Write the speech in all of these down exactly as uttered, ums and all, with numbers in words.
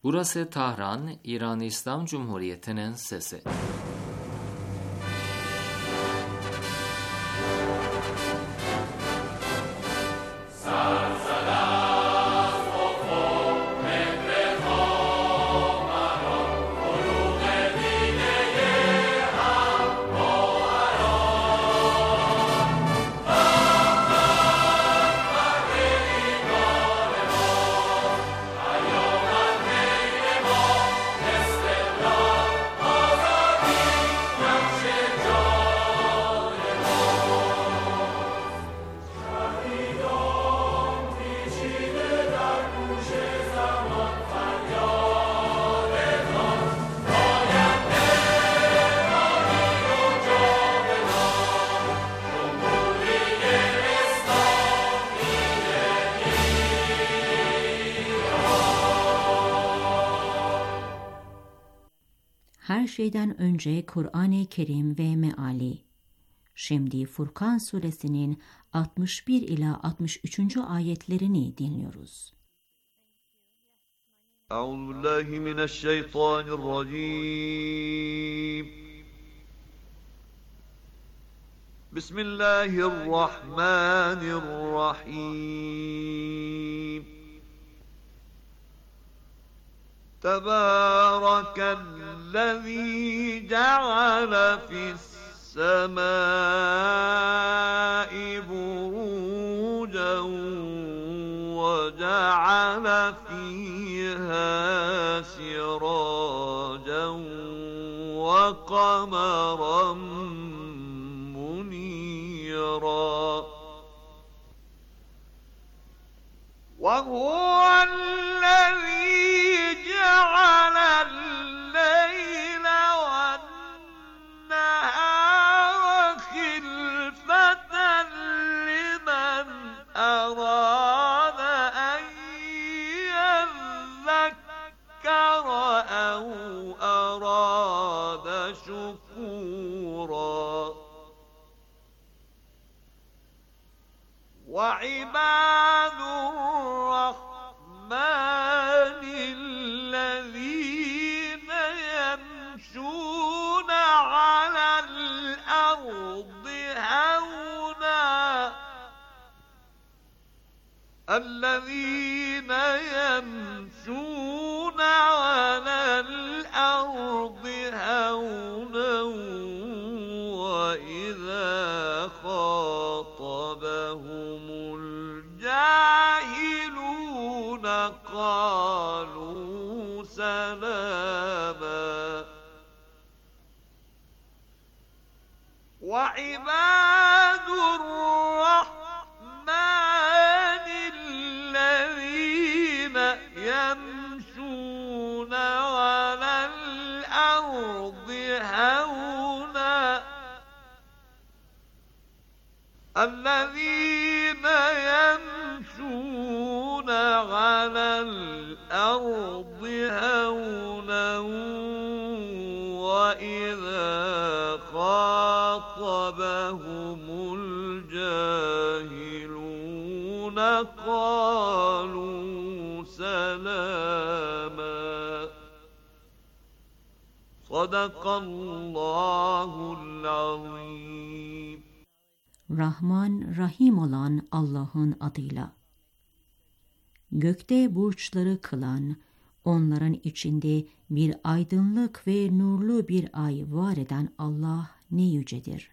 Burası Tahran, İran İslam Cumhuriyeti'nin sesi. Her şeyden önce Kur'an-ı Kerim ve meali. Şimdi Furkan suresinin altmış bir ila altmış üçüncü ayetlerini dinliyoruz. Euzubillahimineşşeytanirracim. Bismillahirrahmanirrahim. Tebârekellezî ceale fis-semâi burûcen ve ceale fîhâ sirâcen ve kameran munîrâ. Ve huvellezî جعل الليل والنهار خلفة لمن أراد أن يذكر أو أراد شكورا. وعباد الرحمن الذين يمشون على الأرض هونا الذين يمشون على الأرض هونا وإذا خاطبهم الجاهلون قالوا سلاما. وعباد الرحمن الذين يمشون على الأرض هونا الذين يمشون على الأرض هونا وإذا خاطبهم الجاهلون قالوا سلاما. صدق الله العظيم. Rahman, Rahim olan Allah'ın adıyla. Gökte burçları kılan, onların içinde bir aydınlık ve nurlu bir ay var eden Allah ne yücedir.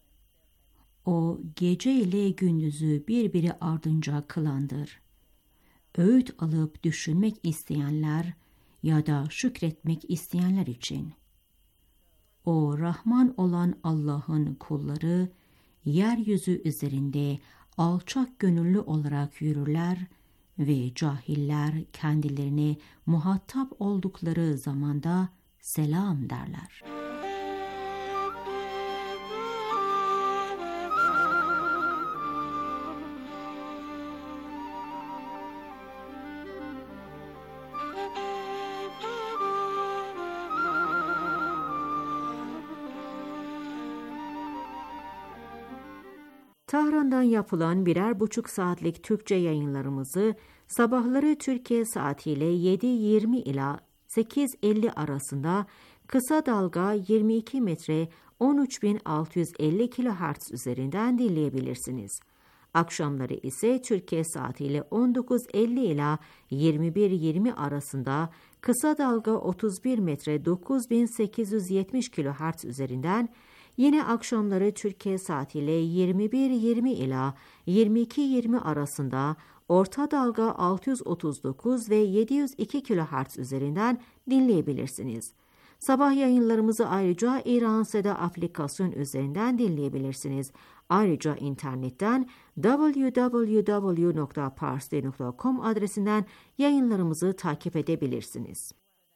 O gece ile gündüzü birbiri ardınca kılandır. Öğüt alıp düşünmek isteyenler ya da şükretmek isteyenler için. O Rahman olan Allah'ın kulları, yeryüzü üzerinde alçak gönüllü olarak yürürler ve cahiller kendilerine muhatap oldukları zamanda selam derler. Tahran'dan yapılan birer buçuk saatlik Türkçe yayınlarımızı sabahları Türkiye saatiyle yedi yirmi ila sekiz elli arasında kısa dalga yirmi iki metre on üç bin altı yüz elli kilohertz üzerinden dinleyebilirsiniz. Akşamları ise Türkiye saatiyle on dokuz elli ila yirmi bir yirmi arasında kısa dalga otuz bir metre dokuz bin sekiz yüz yetmiş kilohertz üzerinden, yine akşamları Türkiye saatiyle yirmi bir yirmi ila yirmi iki yirmi arasında orta dalga altı yüz otuz dokuz ve yedi yüz iki kilohertz üzerinden dinleyebilirsiniz. Sabah yayınlarımızı ayrıca İran Seda aplikasyon üzerinden dinleyebilirsiniz. Ayrıca internetten double-u double-u double-u nokta parstoday nokta com adresinden yayınlarımızı takip edebilirsiniz.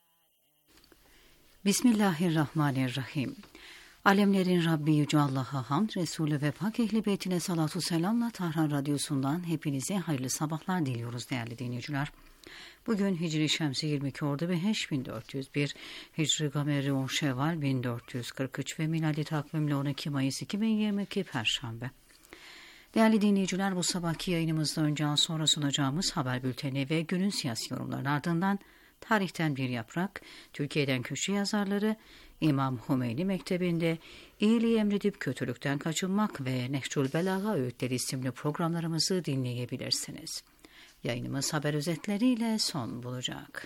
Bismillahirrahmanirrahim. Alemlerin Rabbi Yüce Allah'a hamd, Resulü ve Pak Ehl-i Beytine salatu selamla Tahran Radyosu'ndan hepinize hayırlı sabahlar diliyoruz değerli dinleyiciler. Bugün Hicri Şemsi yirmi iki Ordu beş bin dört yüz bir, Hicri Gameri on Şevval bin dört yüz kırk üç ve miladi takvimle on iki Mayıs iki bin yirmi iki Perşembe. Değerli dinleyiciler, bu sabahki yayınımızda önce an sonra sunacağımız haber bülteni ve günün siyasi yorumlarının ardından tarihten bir yaprak, Türkiye'den köşe yazarları, İmam Hümeyni Mektebi'nde iyiliği emredip kötülükten kaçınmak ve Nehcül Belaga öğütleri isimli programlarımızı dinleyebilirsiniz. Yayınımız haber özetleriyle son bulacak.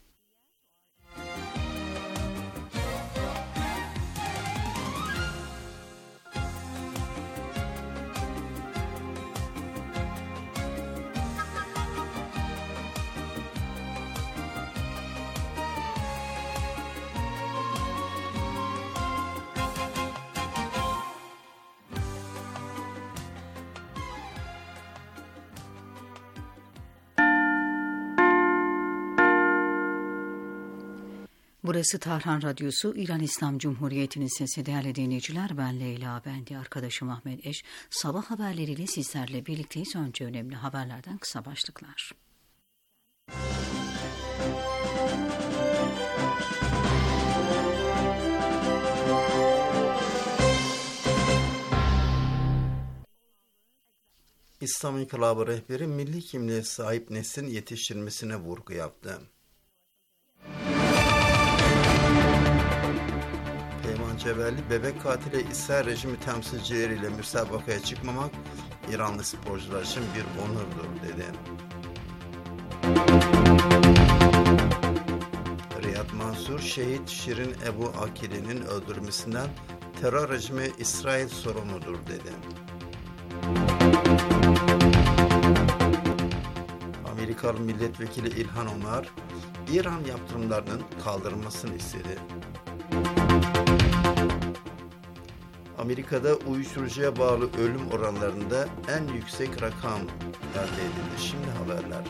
Burası Tahran Radyosu, İran İslam Cumhuriyeti'nin sesi. Değerli dinleyiciler, ben Leyla, ben de arkadaşım Ahmet Eş. Sabah haberleriyle sizlerle birlikteyiz. Önce önemli haberlerden kısa başlıklar. İslam İnkılabı rehberi milli kimliğe sahip neslin yetiştirilmesine vurgu yaptı. Peyman Cebelli, bebek katili İsrail rejimi temsilcileriyle müsabakaya çıkmamak İranlı sporcular için bir onurdur dedi. Riyad Mansur, şehit Şirin Ebu Akile'nin öldürülmesinden terör rejimi İsrail sorumludur dedi. Amerikalı milletvekili İlhan Omar, İran yaptırımlarının kaldırılmasını istedi. Amerika'da uyuşturucuya bağlı ölüm oranlarında en yüksek rakam elde edildi. Şimdi haberler.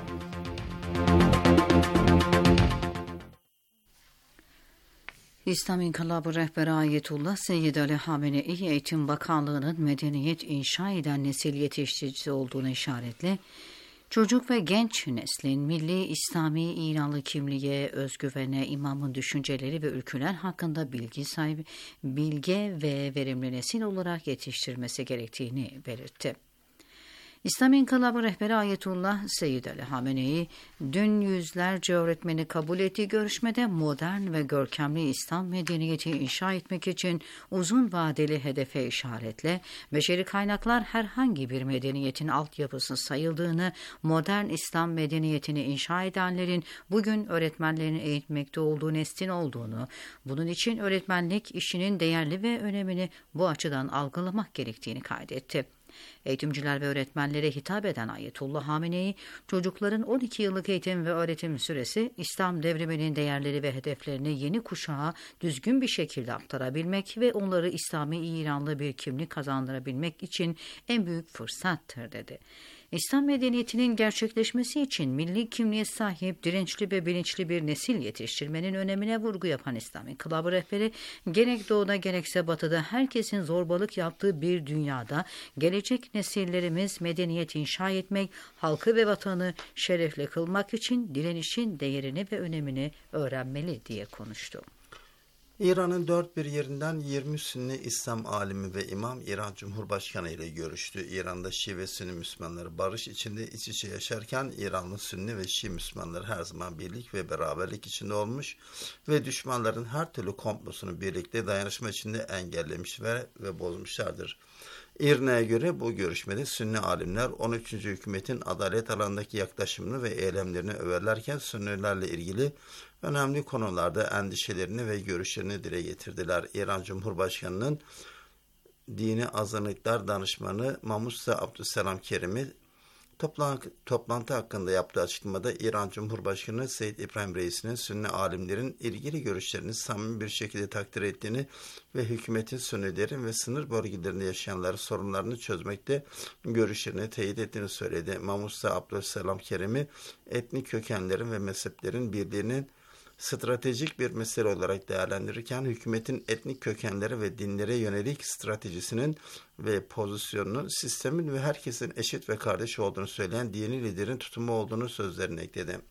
İslam İnkılabı rehberi Ayetullah Seyyid Ali Hamenei, Eğitim Bakanlığı'nın medeniyet inşa eden nesil yetiştiricisi olduğunu işaretle, çocuk ve genç neslin milli İslami İranlı kimliğe, özgüvene, imamın düşünceleri ve ülküler hakkında bilgi sahibi, bilge ve verimli nesil olarak yetiştirmesi gerektiğini belirtti. İslam İnkılabı rehberi Ayetullah Seyyid Ali Hamenei, dün yüzlerce öğretmeni kabul ettiği görüşmede modern ve görkemli İslam medeniyeti inşa etmek için uzun vadeli hedefe işaretle, beşeri kaynaklar herhangi bir medeniyetin altyapısı sayıldığını, modern İslam medeniyetini inşa edenlerin bugün öğretmenlerini eğitmekte olduğu neslin olduğunu, bunun için öğretmenlik işinin değerli ve önemini bu açıdan algılamak gerektiğini kaydetti. Eğitimciler ve öğretmenlere hitap eden Ayetullah Hamenei, çocukların on iki yıllık eğitim ve öğretim süresi, İslam devriminin değerleri ve hedeflerini yeni kuşağa düzgün bir şekilde aktarabilmek ve onları İslami İranlı bir kimlik kazandırabilmek için en büyük fırsattır dedi. İslam medeniyetinin gerçekleşmesi için milli kimliğe sahip, dirençli ve bilinçli bir nesil yetiştirmenin önemine vurgu yapan İslam İnkılabı rehberi, gerek doğuda gerekse batıda herkesin zorbalık yaptığı bir dünyada gelecek nesillerimiz medeniyet inşa etmek, halkı ve vatanı şerefli kılmak için direnişin değerini ve önemini öğrenmeli diye konuştu. İran'ın dört bir yerinden yirmi Sünni İslam alimi ve imam İran Cumhurbaşkanı ile görüştü. İran'da Şii ve Sünni Müslümanları barış içinde iç içe yaşarken İranlı Sünni ve Şii Müslümanları her zaman birlik ve beraberlik içinde olmuş ve düşmanların her türlü komplosunu birlikte dayanışma içinde engellemiş ve, ve bozmuşlardır. İRNA'ya göre bu görüşmede Sünni alimler on üçüncü hükümetin adalet alanındaki yaklaşımını ve eylemlerini överlerken Sünnilerle ilgili önemli konularda endişelerini ve görüşlerini dile getirdiler. İran Cumhurbaşkanı'nın dini azınlıklar danışmanı Mamusa Abdüsselam Kerimi toplantı hakkında yaptığı açıklamada İran Cumhurbaşkanı Seyyid İbrahim Reis'inin Sünni alimlerin ilgili görüşlerini samimi bir şekilde takdir ettiğini ve hükümetin Sünnilerin ve sınır bölgelerinde yaşayanların sorunlarını çözmekte görüşlerini teyit ettiğini söyledi. Mamusa Abdüsselam Kerimi etnik kökenlerin ve mezheplerin birliğinin stratejik bir mesele olarak değerlendirirken hükümetin etnik kökenlere ve dinlere yönelik stratejisinin ve pozisyonunun sistemin ve herkesin eşit ve kardeş olduğunu söyleyen dini liderin tutumu olduğunu sözlerine ekledi.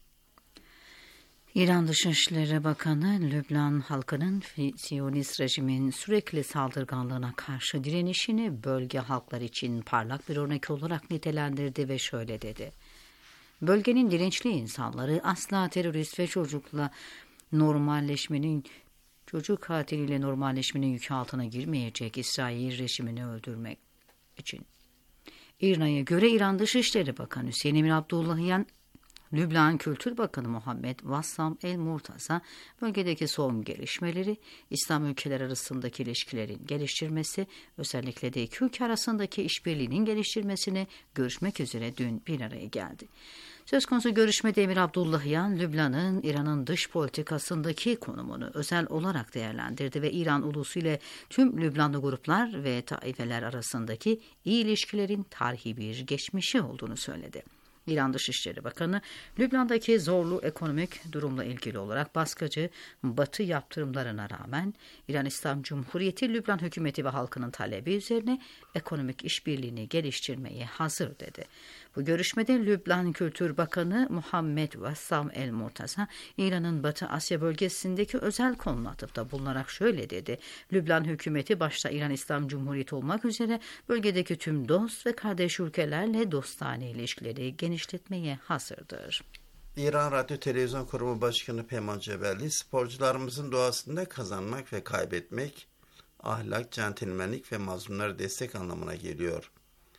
İran Dışişleri Bakanı Lübnan halkının Siyonist rejimin sürekli saldırganlığına karşı direnişini bölge halkları için parlak bir örnek olarak nitelendirdi ve şöyle dedi. Bölgenin dirençli insanları asla terörist ve çocukla normalleşmenin, çocuk katiliyle normalleşmenin yükü altına girmeyecek İsrail rejimini öldürmek için. İRNA'ya göre İran Dışişleri Bakanı Hüseyin Emir Abdullahian, Lübnan Kültür Bakanı Muhammed Vassam El-Murtaza, bölgedeki son gelişmeleri, İslam ülkeler arasındaki ilişkilerin geliştirmesi, özellikle de iki ülke arasındaki işbirliğinin geliştirmesine görüşmek üzere dün bir araya geldi. Söz konusu görüşmede Emir Abdullahian, Lübnan'ın İran'ın dış politikasındaki konumunu özel olarak değerlendirdi ve İran ulusu ile tüm Lübnanlı gruplar ve taifeler arasındaki iyi ilişkilerin tarihi bir geçmişi olduğunu söyledi. İran Dışişleri Bakanı, Lübnan'daki zorlu ekonomik durumla ilgili olarak baskıcı Batı yaptırımlarına rağmen İran İslam Cumhuriyeti, Lübnan hükümeti ve halkının talebi üzerine ekonomik işbirliğini geliştirmeye hazır dedi. Bu görüşmede Lübnan Kültür Bakanı Muhammed Vassam El-Murtaza, İran'ın Batı Asya bölgesindeki özel konuna atıfta bulunarak şöyle dedi. Lübnan hükümeti başta İran İslam Cumhuriyeti olmak üzere bölgedeki tüm dost ve kardeş ülkelerle dostane ilişkileri genişletmeye hazırdır. İran Radyo Televizyon Kurumu Başkanı Peyman Cebelli, sporcularımızın doğasında kazanmak ve kaybetmek, ahlak, centilmenlik ve mazlumlara destek anlamına geliyor.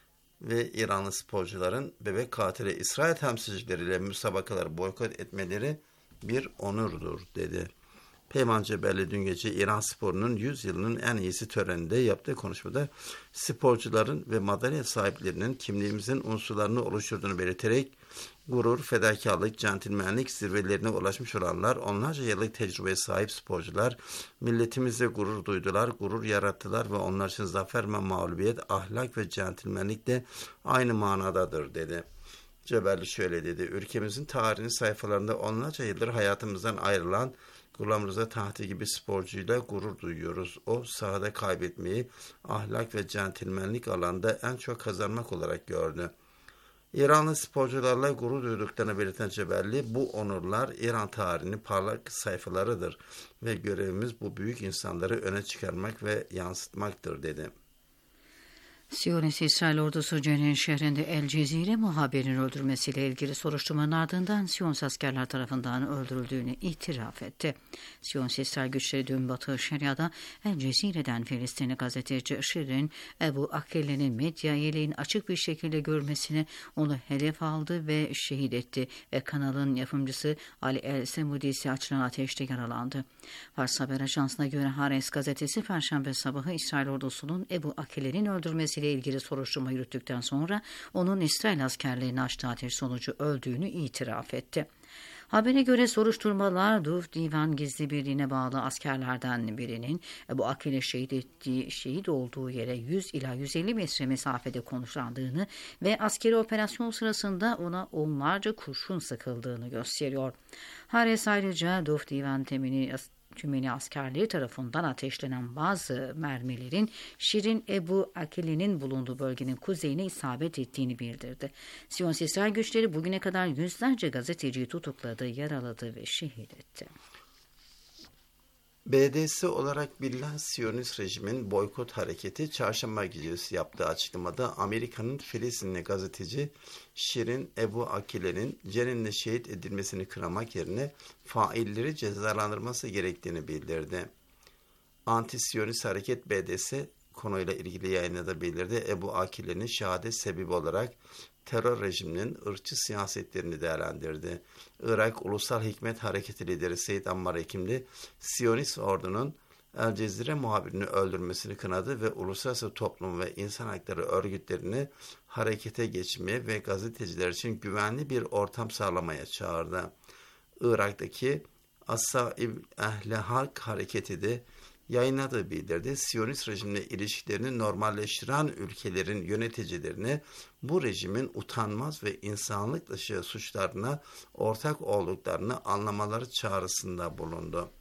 Ve İranlı sporcuların bebek katili İsrail temsilcileriyle müsabakaları boykot etmeleri bir onurdur, dedi. Peyman Cebelli dün gece İran sporunun yüz yılının en iyisi töreninde yaptığı konuşmada sporcuların ve madalya sahiplerinin kimliğimizin unsurlarını oluşturduğunu belirterek gurur, fedakarlık, centilmenlik zirvelerine ulaşmış olanlar, onlarca yıllık tecrübeye sahip sporcular, milletimizle gurur duydular, gurur yarattılar ve onlar için zafer ve mağlubiyet, ahlak ve centilmenlik de aynı manadadır, dedi. Cebelli şöyle dedi, ülkemizin tarihinin sayfalarında onlarca yıldır hayatımızdan ayrılan Gulam Rıza Tahti gibi sporcuyla gurur duyuyoruz. O sahada kaybetmeyi ahlak ve centilmenlik alanda en çok kazanmak olarak gördü. İranlı sporcularla gurur duyduklarını belirten Cebelli, bu onurlar İran tarihinin parlak sayfalarıdır ve görevimiz bu büyük insanları öne çıkarmak ve yansıtmaktır, dedi. Siyonist İsrail ordusu Cenin şehrinde El Cezire muhabirin öldürmesiyle ilgili soruşturmanın ardından Siyonist askerler tarafından öldürüldüğünü itiraf etti. Siyonist İsrail güçleri dün Batı Şeria'da El Cezire'den Filistinli gazeteci Şirin Ebu Akil'in medya yeleğini açık bir şekilde görmesine onu hedef aldı ve şehit etti ve kanalın yapımcısı Ali El Semudi ise açılan ateşte yaralandı. Fars Haber Ajansı'na göre Haaretz gazetesi Perşembe sabahı İsrail ordusunun Ebu Akil'in öldürmesi ile ilgili soruşturma yürüttükten sonra onun İsrail askerlerine açtığı ateş sonucu öldüğünü itiraf etti. Habere göre soruşturmalar Duf Divan Gizli Birliği'ne bağlı askerlerden birinin Ebu Akil'e şehit ettiği, şehit olduğu yere yüz ila yüz elli metre mesafede konuşlandığını ve askeri operasyon sırasında ona onlarca kurşun sıkıldığını gösteriyor. Haaretz ayrıca Duf Divan temini Tümeni askerleri tarafından ateşlenen bazı mermilerin Şirin Ebu Akil'in bulunduğu bölgenin kuzeyine isabet ettiğini bildirdi. Siyonist İsrail güçleri bugüne kadar yüzlerce gazeteciyi tutukladı, yaraladı ve şehit etti. B D S olarak bilinen Siyonist rejimin boykot hareketi çarşamba gecesi yaptığı açıklamada Amerika'nın Filistinli gazeteci Şirin Ebu Akile'nin Cenin'le şehit edilmesini kınamak yerine failleri cezalandırması gerektiğini bildirdi. Anti-Siyonist Hareket B D S konuyla ilgili yayınladığı bildirdi. Ebu Akile'nin şehadet sebebi olarak terör rejiminin ırkçı siyasetlerini değerlendirdi. Irak Ulusal Hikmet Hareketi lideri Seyyid Ammar Ekimli, Siyonist ordunun El Cezire muhabirini öldürmesini kınadı ve uluslararası toplum ve insan hakları örgütlerini harekete geçmeye ve gazeteciler için güvenli bir ortam sağlamaya çağırdı. Irak'taki Asa-ib Ehl-i Halk Hareketi de yayınladığı bildirdi. Siyonist rejimle ilişkilerini normalleştiren ülkelerin yöneticilerini bu rejimin utanmaz ve insanlık dışı suçlarına ortak olduklarını anlamaları çağrısında bulundu.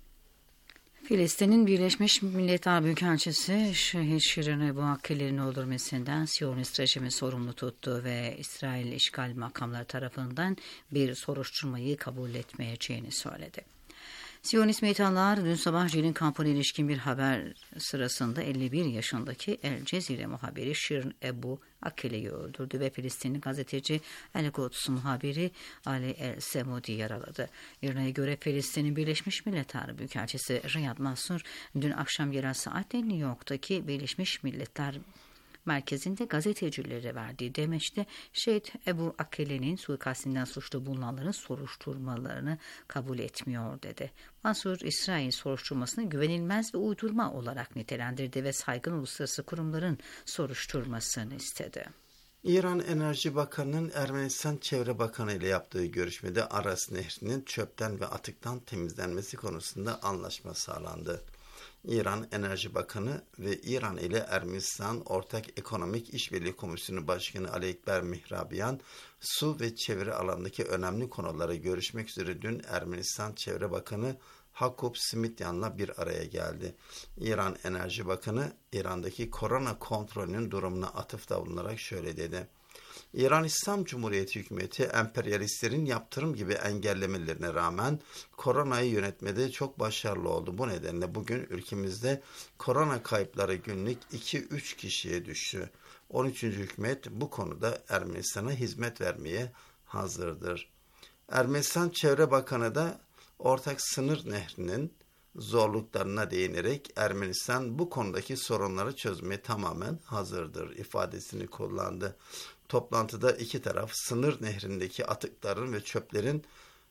Filistin'in Birleşmiş Milletler Büyükelçisi Şehit Şirin Ebu Akile'nin öldürmesinden Siyonist rejimi sorumlu tuttu ve İsrail işgal makamları tarafından bir soruşturmayı kabul etmeyeceğini söyledi. Siyonist meydanlar dün sabah Cenin kampına ilişkin bir haber sırasında elli bir yaşındaki El Cezire muhabiri Şirin Ebu Akile'yi öldürdü ve Filistinli gazeteci El Quds muhabiri Ali El Semudi yaraladı. İran'a göre Filistin'in Birleşmiş Milletler Büyükelçisi Riyad Mansour dün akşam yerel saatte New York'taki Birleşmiş Milletler merkezinde gazetecilere verdiği demeçte şehit Ebu Akile'nin suikastinden suçlu bulunanların soruşturmalarını kabul etmiyor dedi. Mansur, İsrail soruşturmasını güvenilmez ve uydurma olarak nitelendirdi ve saygın uluslararası kurumların soruşturmasını istedi. İran Enerji Bakanı'nın Ermenistan Çevre Bakanı ile yaptığı görüşmede Aras Nehri'nin çöpten ve atıktan temizlenmesi konusunda anlaşma sağlandı. İran Enerji Bakanı ve İran ile Ermenistan Ortak Ekonomik İşbirliği Komisyonu Başkanı Ali Ekber Mihrabiyan, su ve çevre alanındaki önemli konuları görüşmek üzere dün Ermenistan Çevre Bakanı Hakup Smithyan'la bir araya geldi. İran Enerji Bakanı, İran'daki korona kontrolünün durumuna atıfta bulunarak şöyle dedi. İran İslam Cumhuriyeti hükümeti emperyalistlerin yaptırım gibi engellemelerine rağmen koronayı yönetmede çok başarılı oldu. Bu nedenle bugün ülkemizde korona kayıpları günlük iki üç kişiye düştü. on üçüncü hükümet bu konuda Ermenistan'a hizmet vermeye hazırdır. Ermenistan Çevre Bakanı da ortak sınır nehrinin zorluklarına değinerek Ermenistan bu konudaki sorunları çözmeye tamamen hazırdır ifadesini kullandı. Toplantıda iki taraf sınır nehrindeki atıkların ve çöplerin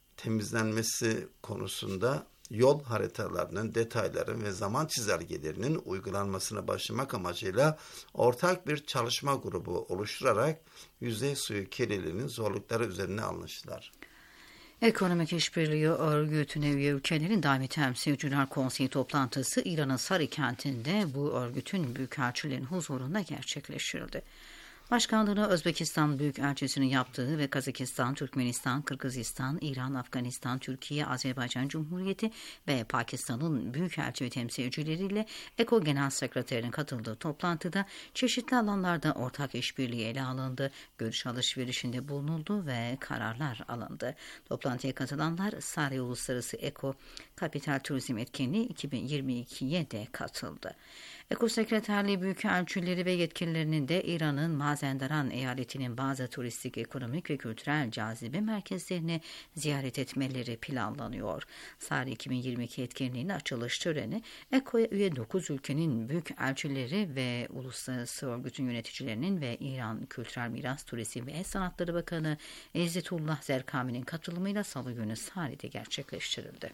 temizlenmesi konusunda yol haritalarının, detayların ve zaman çizelgelerinin uygulanmasına başlamak amacıyla ortak bir çalışma grubu oluşturarak yüzey suyu kirliliğinin zorlukları üzerine anlaştılar. Ekonomik İşbirliği Örgütü'ne üye ülkelerin daimi temsilciler konseyi toplantısı İran'ın Sarı kentinde bu örgütün büyükelçilerin huzurunda gerçekleştirildi. Başkanlığını Özbekistan Büyükelçisi'nin yaptığı ve Kazakistan, Türkmenistan, Kırgızistan, İran, Afganistan, Türkiye, Azerbaycan Cumhuriyeti ve Pakistan'ın büyükelçi ve temsilcileriyle EKO Genel Sekreterinin katıldığı toplantıda çeşitli alanlarda ortak işbirliği ele alındı, görüş alışverişinde bulunuldu ve kararlar alındı. Toplantıya katılanlar Sarı Uluslararası EKO Kapital Turizm Etkinliği iki bin yirmi iki'ye de katıldı. EKO Sekreterliği Büyükelçileri ve yetkililerinin de İran'ın Mazenderan eyaletinin bazı turistik, ekonomik ve kültürel cazibe merkezlerini ziyaret etmeleri planlanıyor. Sarı iki bin yirmi iki etkinliğinin açılış töreni EKO'ya üye dokuz ülkenin büyükelçileri ve uluslararası örgütün yöneticilerinin ve İran Kültürel Miras, Turizm ve El Sanatları Bakanı İzzetullah Zerkami'nin katılımıyla Salı günü Sarı'da gerçekleştirildi.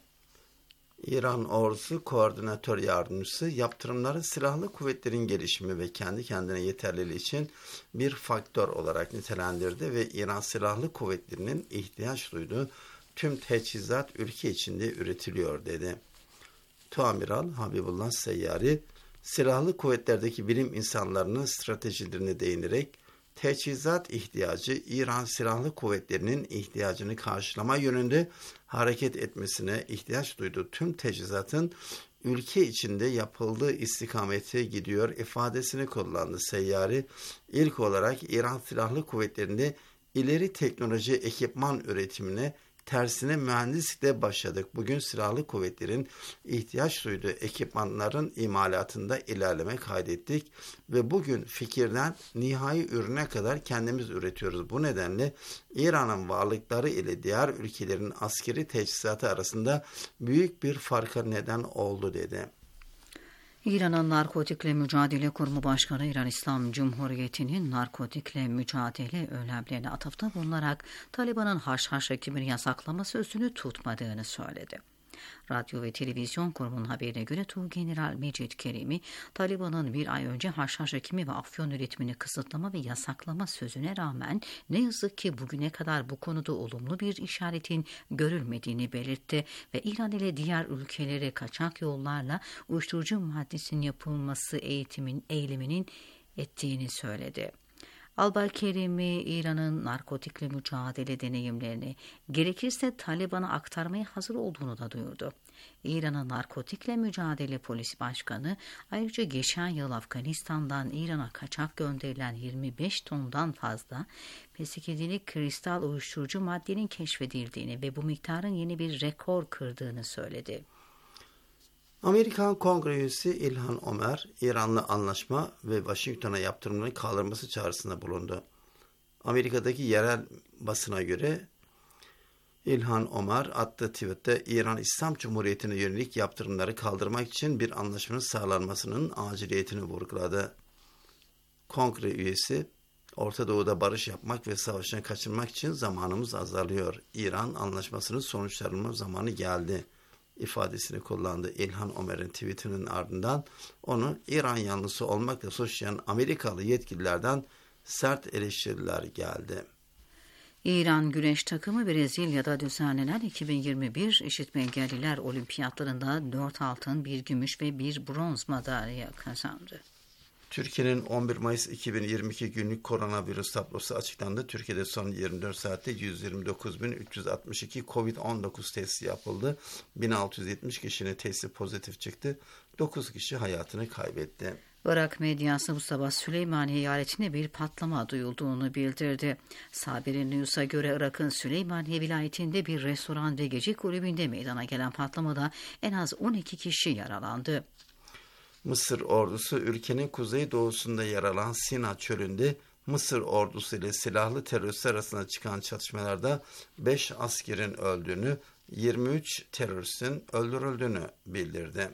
İran Ordusu Koordinatör Yardımcısı yaptırımları silahlı kuvvetlerin gelişimi ve kendi kendine yeterliliği için bir faktör olarak nitelendirdi ve İran Silahlı Kuvvetleri'nin ihtiyaç duyduğu tüm teçhizat ülke içinde üretiliyor dedi. Tuamiral Habibullah Seyyari, silahlı kuvvetlerdeki bilim insanlarının stratejilerine değinerek teçhizat ihtiyacı İran Silahlı Kuvvetleri'nin ihtiyacını karşılama yönünde hareket etmesine ihtiyaç duyduğu tüm teçhizatın ülke içinde yapıldığı istikamete gidiyor ifadesini kullandı. Seyyari, ilk olarak İran Silahlı Kuvvetleri'nde ileri teknoloji ekipman üretimine Tersine mühendislikle başladık. Bugün silahlı kuvvetlerin ihtiyaç duyduğu ekipmanların imalatında ilerleme kaydettik ve bugün fikirden nihai ürüne kadar kendimiz üretiyoruz. Bu nedenle İran'ın varlıkları ile diğer ülkelerin askeri teçhizatı arasında büyük bir farka neden oldu dedi. İran'ın Narkotikle Mücadele Kurumu Başkanı İran İslam Cumhuriyeti'nin narkotikle mücadele önlemlerine atıfta bulunarak Taliban'ın haşhaş ekibini yasaklama sözünü tutmadığını söyledi. Radyo ve Televizyon Kurumu'nun haberine göre Tuğgeneral Mecid Kerimi, Taliban'ın bir ay önce haşhaş ekimi ve afyon üretimini kısıtlama ve yasaklama sözüne rağmen ne yazık ki bugüne kadar bu konuda olumlu bir işaretin görülmediğini belirtti ve İran ile diğer ülkelere kaçak yollarla uyuşturucu maddesinin yapılması eğitimin eyleminin ettiğini söyledi. Albay-Kerimi, İran'ın narkotikle mücadele deneyimlerini gerekirse Taliban'a aktarmaya hazır olduğunu da duyurdu. İran'ın narkotikle mücadele polisi başkanı ayrıca geçen yıl Afganistan'dan İran'a kaçak gönderilen yirmi beş tondan fazla psikedelik kristal uyuşturucu maddenin keşfedildiğini ve bu miktarın yeni bir rekor kırdığını söyledi. Amerikan Kongre üyesi İlhan Ömer, İran'la anlaşma ve Washington'a yaptırımların kaldırılması çağrısında bulundu. Amerika'daki yerel basına göre İlhan Ömer attığı tweette İran İslam Cumhuriyeti'ne yönelik yaptırımları kaldırmak için bir anlaşmanın sağlanmasının aciliyetini vurguladı. Kongre üyesi, Orta Doğu'da barış yapmak ve savaştan kaçınmak için zamanımız azalıyor. İran anlaşmasının sonuçlanma zamanı geldi ifadesini kullandı. İlhan Ömer'in tweetinin ardından onu İran yanlısı olmakla suçlayan Amerikalı yetkililerden sert eleştiriler geldi. İran güreş takımı Brezilya'da düzenlenen iki bin yirmi bir İşitme Engelliler Olimpiyatlarında dört altın, bir gümüş ve bir bronz madalya kazandı. Türkiye'nin on bir Mayıs iki bin yirmi iki günlük koronavirüs tablosu açıklandı. Türkiye'de son yirmi dört saatte yüz yirmi dokuz bin üç yüz altmış iki kovid on dokuz testi yapıldı. bin altı yüz yetmiş kişinin testi pozitif çıktı. dokuz kişi hayatını kaybetti. Irak medyası bu sabah Süleymaniye eyaletinde bir patlama duyulduğunu bildirdi. Sabir News'a göre Irak'ın Süleymaniye vilayetinde bir restoran ve gece kulübünde meydana gelen patlamada en az on iki kişi yaralandı. Mısır ordusu ülkenin kuzeydoğusunda yer alan Sina çölünde Mısır ordusu ile silahlı teröristler arasında çıkan çatışmalarda beş askerin öldüğünü, yirmi üç teröristin öldürüldüğünü bildirdi.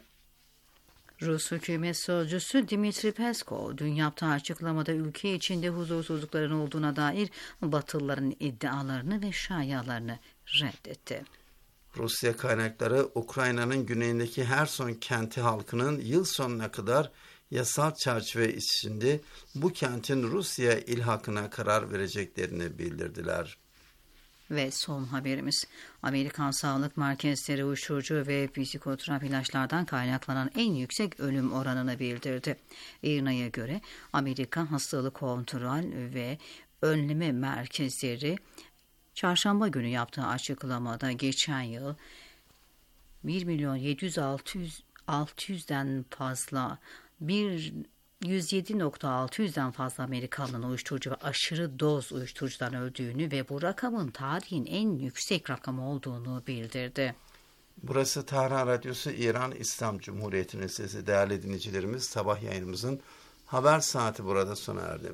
Rus hükümet sözcüsü Dimitri Peskov dün yaptığı açıklamada ülke içinde huzursuzlukların olduğuna dair Batılıların iddialarını ve şayalarını reddetti. Rusya kaynakları Ukrayna'nın güneyindeki Herson kenti halkının yıl sonuna kadar yasal çerçeve içinde bu kentin Rusya ilhakına karar vereceklerini bildirdiler. Ve son haberimiz, Amerikan Sağlık Merkezleri uyuşturucu ve psikotrop ilaçlardan kaynaklanan en yüksek ölüm oranını bildirdi. I R N A'ya göre Amerika Hastalık Kontrol ve Önleme Merkezleri Çarşamba günü yaptığı açıklamada geçen yıl bir milyon yedi yüz altı yüzden fazla bir yüz yedi bin altı yüzden fazla Amerikanlı'nın uyuşturucu ve aşırı doz uyuşturucudan öldüğünü ve bu rakamın tarihin en yüksek rakamı olduğunu bildirdi. Burası Tahran Radyosu İran İslam Cumhuriyeti'nin sesi. Değerli dinleyicilerimiz, sabah yayınımızın haber saati burada sona erdi.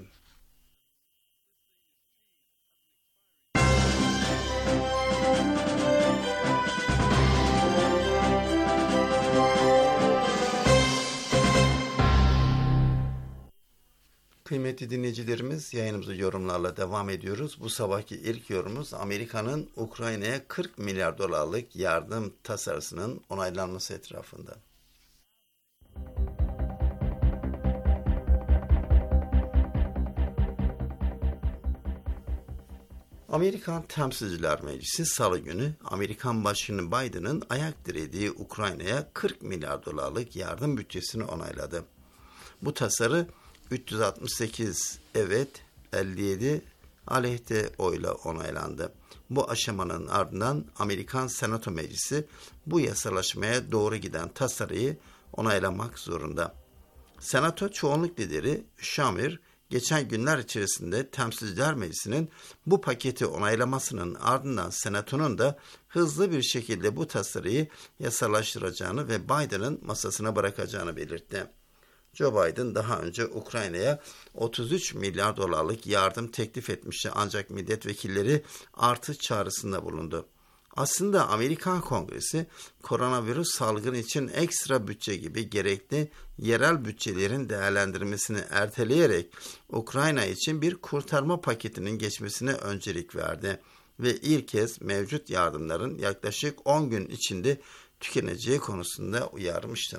Kıymetli dinleyicilerimiz, yayınımızı yorumlarla devam ediyoruz. Bu sabahki ilk yorumumuz Amerika'nın Ukrayna'ya kırk milyar dolarlık yardım tasarısının onaylanması etrafında. Amerikan Temsilciler Meclisi Salı günü Amerikan Başkanı Biden'ın ayak dirediği Ukrayna'ya kırk milyar dolarlık yardım bütçesini onayladı. Bu tasarı üç yüz altmış sekiz evet, elli yedi aleyhte oyla onaylandı. Bu aşamanın ardından Amerikan Senato Meclisi bu yasalaşmaya doğru giden tasarıyı onaylamak zorunda. Senato çoğunluk lideri Schumer geçen günler içerisinde Temsilciler Meclisi'nin bu paketi onaylamasının ardından Senato'nun da hızlı bir şekilde bu tasarıyı yasalaştıracağını ve Biden'ın masasına bırakacağını belirtti. Joe Biden daha önce Ukrayna'ya otuz üç milyar dolarlık yardım teklif etmişti ancak milletvekilleri artı çağrısında bulundu. Aslında Amerikan Kongresi koronavirüs salgını için ekstra bütçe gibi gerekli yerel bütçelerin değerlendirmesini erteleyerek Ukrayna için bir kurtarma paketinin geçmesine öncelik verdi ve ilk kez mevcut yardımların yaklaşık on gün içinde tükeneceği konusunda uyarmıştı.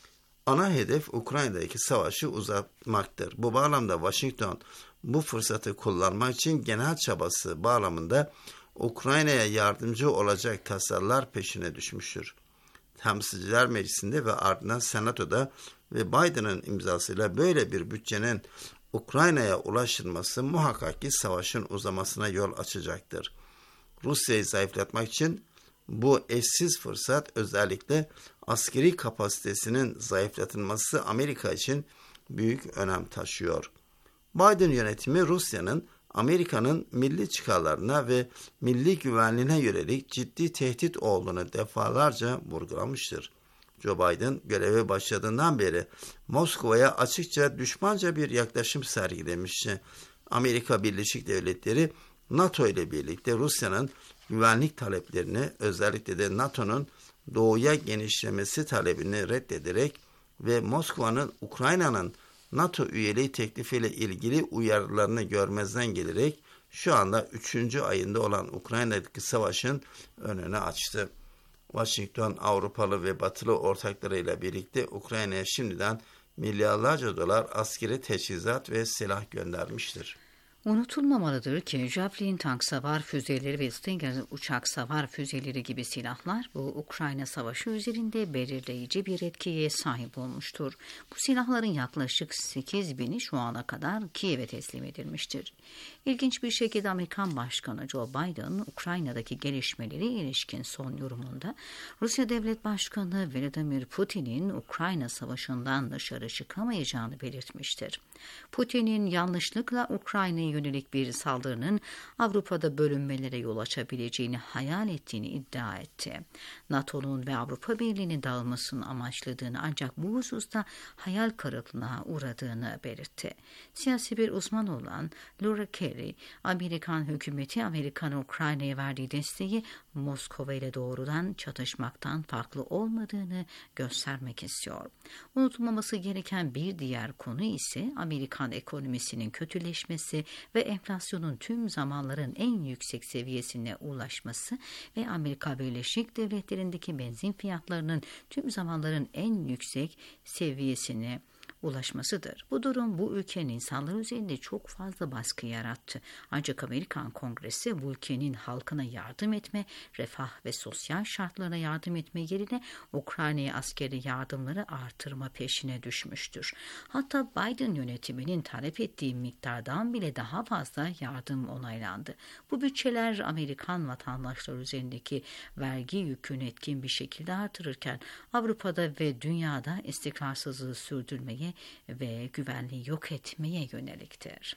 Ana hedef Ukrayna'daki savaşı uzatmaktır. Bu bağlamda Washington bu fırsatı kullanmak için genel çabası bağlamında Ukrayna'ya yardımcı olacak tasarılar peşine düşmüştür. Temsilciler Meclisi'nde ve ardından Senato'da ve Biden'ın imzasıyla böyle bir bütçenin Ukrayna'ya ulaştırılması muhakkak ki savaşın uzamasına yol açacaktır. Rusya'yı zayıflatmak için bu eşsiz fırsat özellikle askeri kapasitesinin zayıflatılması Amerika için büyük önem taşıyor. Biden yönetimi Rusya'nın Amerika'nın milli çıkarlarına ve milli güvenliğine yönelik ciddi tehdit olduğunu defalarca vurgulamıştır. Joe Biden göreve başladığından beri Moskova'ya açıkça düşmanca bir yaklaşım sergilemişti. Amerika Birleşik Devletleri NATO ile birlikte Rusya'nın güvenlik taleplerini, özellikle de NATO'nun doğuya genişlemesi talebini reddederek ve Moskova'nın Ukrayna'nın NATO üyeliği teklifiyle ilgili uyarılarını görmezden gelerek şu anda üçüncü ayında olan Ukrayna'daki savaşın önünü açtı. Washington, Avrupalı ve Batılı ortaklarıyla birlikte Ukrayna'ya şimdiden milyarlarca dolar askeri teçhizat ve silah göndermiştir. Unutulmamalıdır ki Javelin tank savar füzeleri ve Stinger uçak savar füzeleri gibi silahlar bu Ukrayna savaşı üzerinde belirleyici bir etkiye sahip olmuştur. Bu silahların yaklaşık sekiz bini şu ana kadar Kiev'e teslim edilmiştir. İlginç bir şekilde Amerikan Başkanı Joe Biden, Ukrayna'daki gelişmeleri ilişkin son yorumunda Rusya Devlet Başkanı Vladimir Putin'in Ukrayna savaşından dışarı çıkamayacağını belirtmiştir. Putin'in yanlışlıkla Ukrayna'ya yönelik bir saldırının Avrupa'da bölünmelere yol açabileceğini hayal ettiğini iddia etti. NATO'nun ve Avrupa Birliği'nin dağılmasını amaçladığını ancak bu hususta hayal kırıklığına uğradığını belirtti. Siyasi bir uzman olan Laura Kelly, Amerikan hükümeti Amerika'nın Ukrayna'ya verdiği desteği Moskova ile doğrudan çatışmaktan farklı olmadığını göstermek istiyor. Unutulmaması gereken bir diğer konu ise Amerikan ekonomisinin kötüleşmesi ve enflasyonun tüm zamanların en yüksek seviyesine ulaşması ve Amerika Birleşik Devletleri'ndeki benzin fiyatlarının tüm zamanların en yüksek seviyesine ulaşmasıdır. Bu durum bu ülkenin insanları üzerinde çok fazla baskı yarattı. Ancak Amerikan Kongresi bu ülkenin halkına yardım etme, refah ve sosyal şartlarına yardım etme yerine Ukrayna'ya askeri yardımları artırma peşine düşmüştür. Hatta Biden yönetiminin talep ettiği miktardan bile daha fazla yardım onaylandı. Bu bütçeler Amerikan vatandaşları üzerindeki vergi yükünü etkin bir şekilde artırırken Avrupa'da ve dünyada istikrarsızlığı sürdürmeye ve güvenliği yok etmeye yöneliktir.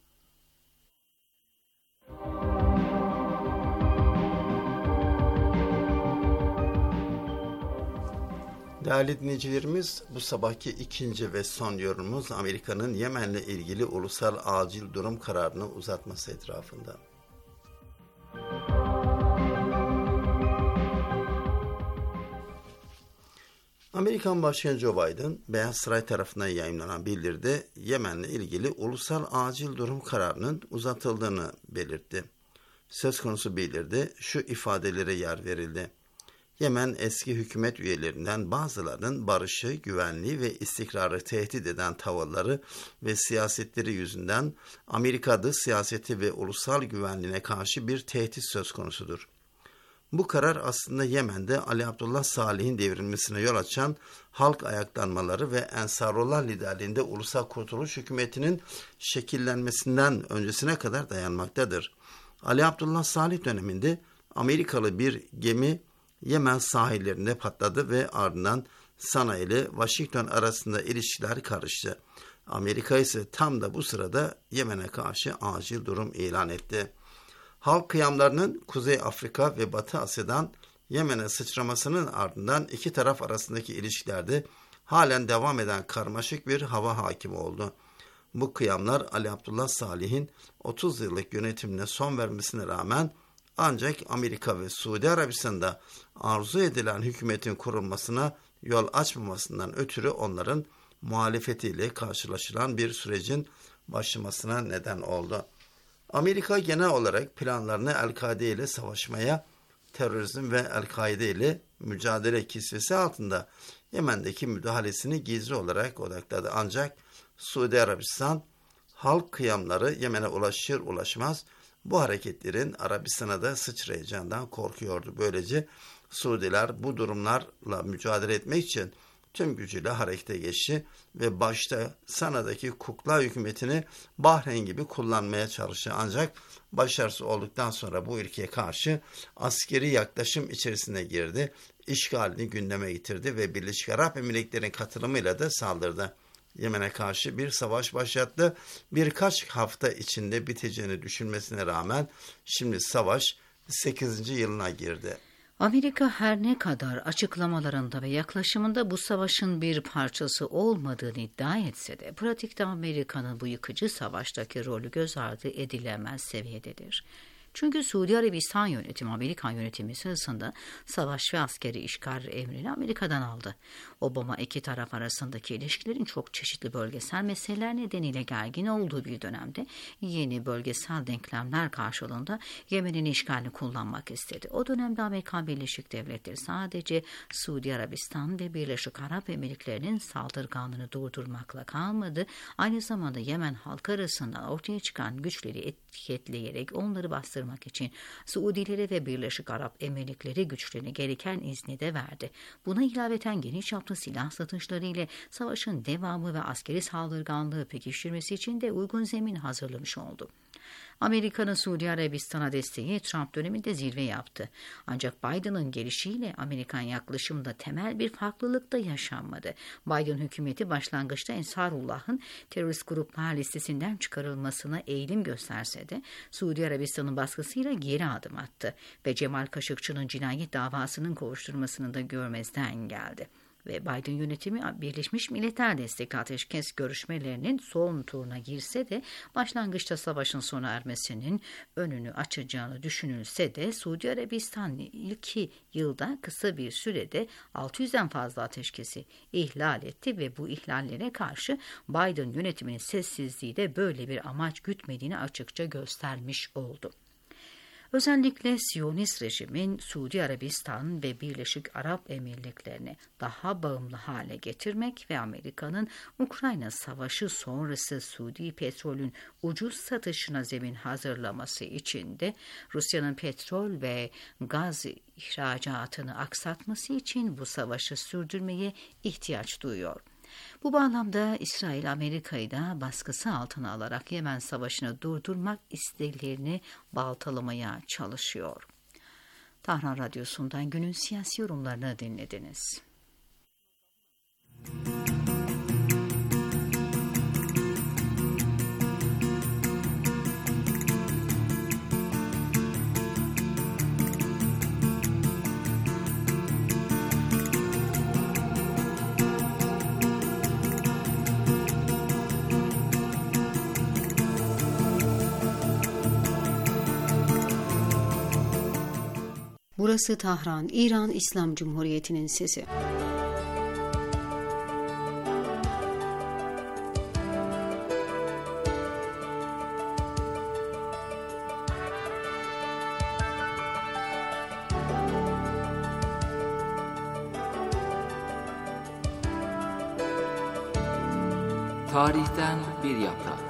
Değerli dinleyicilerimiz, bu sabahki ikinci ve son yorumumuz Amerika'nın Yemen'le ilgili ulusal acil durum kararını uzatması etrafında. Amerikan Başkanı Joe Biden, Beyaz Saray tarafından yayımlanan bildiride Yemen'le ilgili ulusal acil durum kararının uzatıldığını belirtti. Söz konusu bildiride şu ifadelere yer verildi. Yemen eski hükümet üyelerinden bazılarının barışı, güvenliği ve istikrarı tehdit eden tavırları ve siyasetleri yüzünden Amerika dış siyaseti ve ulusal güvenliğine karşı bir tehdit söz konusudur. Bu karar aslında Yemen'de Ali Abdullah Salih'in devrilmesine yol açan halk ayaklanmaları ve Ensarullah liderliğinde Ulusal Kurtuluş Hükümeti'nin şekillenmesinden öncesine kadar dayanmaktadır. Ali Abdullah Salih döneminde Amerikalı bir gemi Yemen sahillerinde patladı ve ardından Sana ile Washington arasında ilişkiler karıştı. Amerika ise tam da bu sırada Yemen'e karşı acil durum ilan etti. Halk kıyamlarının Kuzey Afrika ve Batı Asya'dan Yemen'e sıçramasının ardından iki taraf arasındaki ilişkilerde halen devam eden karmaşık bir hava hakim oldu. Bu kıyamlar Ali Abdullah Salih'in otuz yıllık yönetimine son vermesine rağmen ancak Amerika ve Suudi Arabistan'da arzu edilen hükümetin kurulmasına yol açmamasından ötürü onların muhalefetiyle karşılaşılan bir sürecin başlamasına neden oldu. Amerika genel olarak planlarını El-Kaide ile savaşmaya, terörizm ve El-Kaide ile mücadele kisvesi altında Yemen'deki müdahalesini gizli olarak odakladı. Ancak Suudi Arabistan halk kıyamları Yemen'e ulaşır ulaşmaz bu hareketlerin Arabistan'a da sıçrayacağından korkuyordu. Böylece Suudiler bu durumlarla mücadele etmek için tüm gücüyle harekete geçti ve başta Sana'daki kukla hükümetini Bahreyn gibi kullanmaya çalıştı. Ancak başarısız olduktan sonra bu ülkeye karşı askeri yaklaşım içerisine girdi, işgalini gündeme getirdi ve Birleşik Arap Emirlikleri'nin katılımıyla da saldırdı. Yemen'e karşı bir savaş başlattı. Birkaç hafta içinde biteceğini düşünmesine rağmen şimdi savaş sekizinci yılına girdi. Amerika her ne kadar açıklamalarında ve yaklaşımında bu savaşın bir parçası olmadığını iddia etse de pratikte Amerika'nın bu yıkıcı savaştaki rolü göz ardı edilemez seviyededir. Çünkü Suudi Arabistan yönetimi Amerikan yönetimi sırasında savaş ve askeri işgal emrini Amerika'dan aldı. Obama iki taraf arasındaki ilişkilerin çok çeşitli bölgesel meseleler nedeniyle gergin olduğu bir dönemde yeni bölgesel denklemler karşılığında Yemen'in işgalini kullanmak istedi. O dönemde Amerika Birleşik Devletleri sadece Suudi Arabistan ve Birleşik Arap Emirlikleri'nin saldırganlığını durdurmakla kalmadı. Aynı zamanda Yemen halkı arasında ortaya çıkan güçleri etiketleyerek onları bastırmak için Suudileri ve Birleşik Arap Emirlikleri güçlerine gereken izni de verdi. Buna ilaveten geniş çaplı silah satışları ile savaşın devamı ve askeri saldırganlığı pekiştirmesi için de uygun zemin hazırlamış oldu. Amerika'nın Suudi Arabistan'a desteği Trump döneminde zirve yaptı. Ancak Biden'ın gelişiyle Amerikan yaklaşımında temel bir farklılık da yaşanmadı. Biden hükümeti başlangıçta Ensarullah'ın terörist gruplar listesinden çıkarılmasına eğilim gösterse de Suudi Arabistan'ın baskısıyla geri adım attı ve Cemal Kaşıkçı'nın cinayet davasının kovuşturmasını da görmezden geldi. Ve Biden yönetimi Birleşmiş Milletler destekli ateşkes görüşmelerinin son turuna girse de başlangıçta savaşın sona ermesinin önünü açacağını düşünülse de Suudi Arabistan ilk yılda kısa bir sürede altı yüzden fazla ateşkesi ihlal etti ve bu ihlallere karşı Biden yönetiminin sessizliği de böyle bir amaç gütmediğini açıkça göstermiş oldu. Özellikle Siyonist rejimin Suudi Arabistan ve Birleşik Arap Emirlikleri'ni daha bağımlı hale getirmek ve Amerika'nın Ukrayna Savaşı sonrası Suudi petrolün ucuz satışına zemin hazırlaması için de Rusya'nın petrol ve gaz ihracatını aksatması için bu savaşı sürdürmeye ihtiyaç duyuyor. Bu bağlamda İsrail Amerika'yı da baskısı altına alarak Yemen Savaşı'nı durdurmak isteklerini baltalamaya çalışıyor. Tahran Radyosu'ndan günün siyasi yorumlarını dinlediniz. Burası Tahran, İran İslam Cumhuriyeti'nin sesi. Tarihten bir yaprak.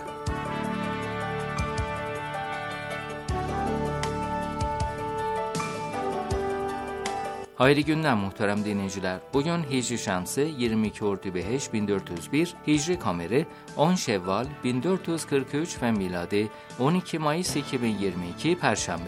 Hayırlı günler muhterem dinleyiciler. Bugün Hicri Şemsi yirmi iki Ordubiheş bin dört yüz bir, Hicri Kameri on Şevval bin dört yüz kırk üç ve miladi on iki Mayıs iki bin yirmi iki Perşembe.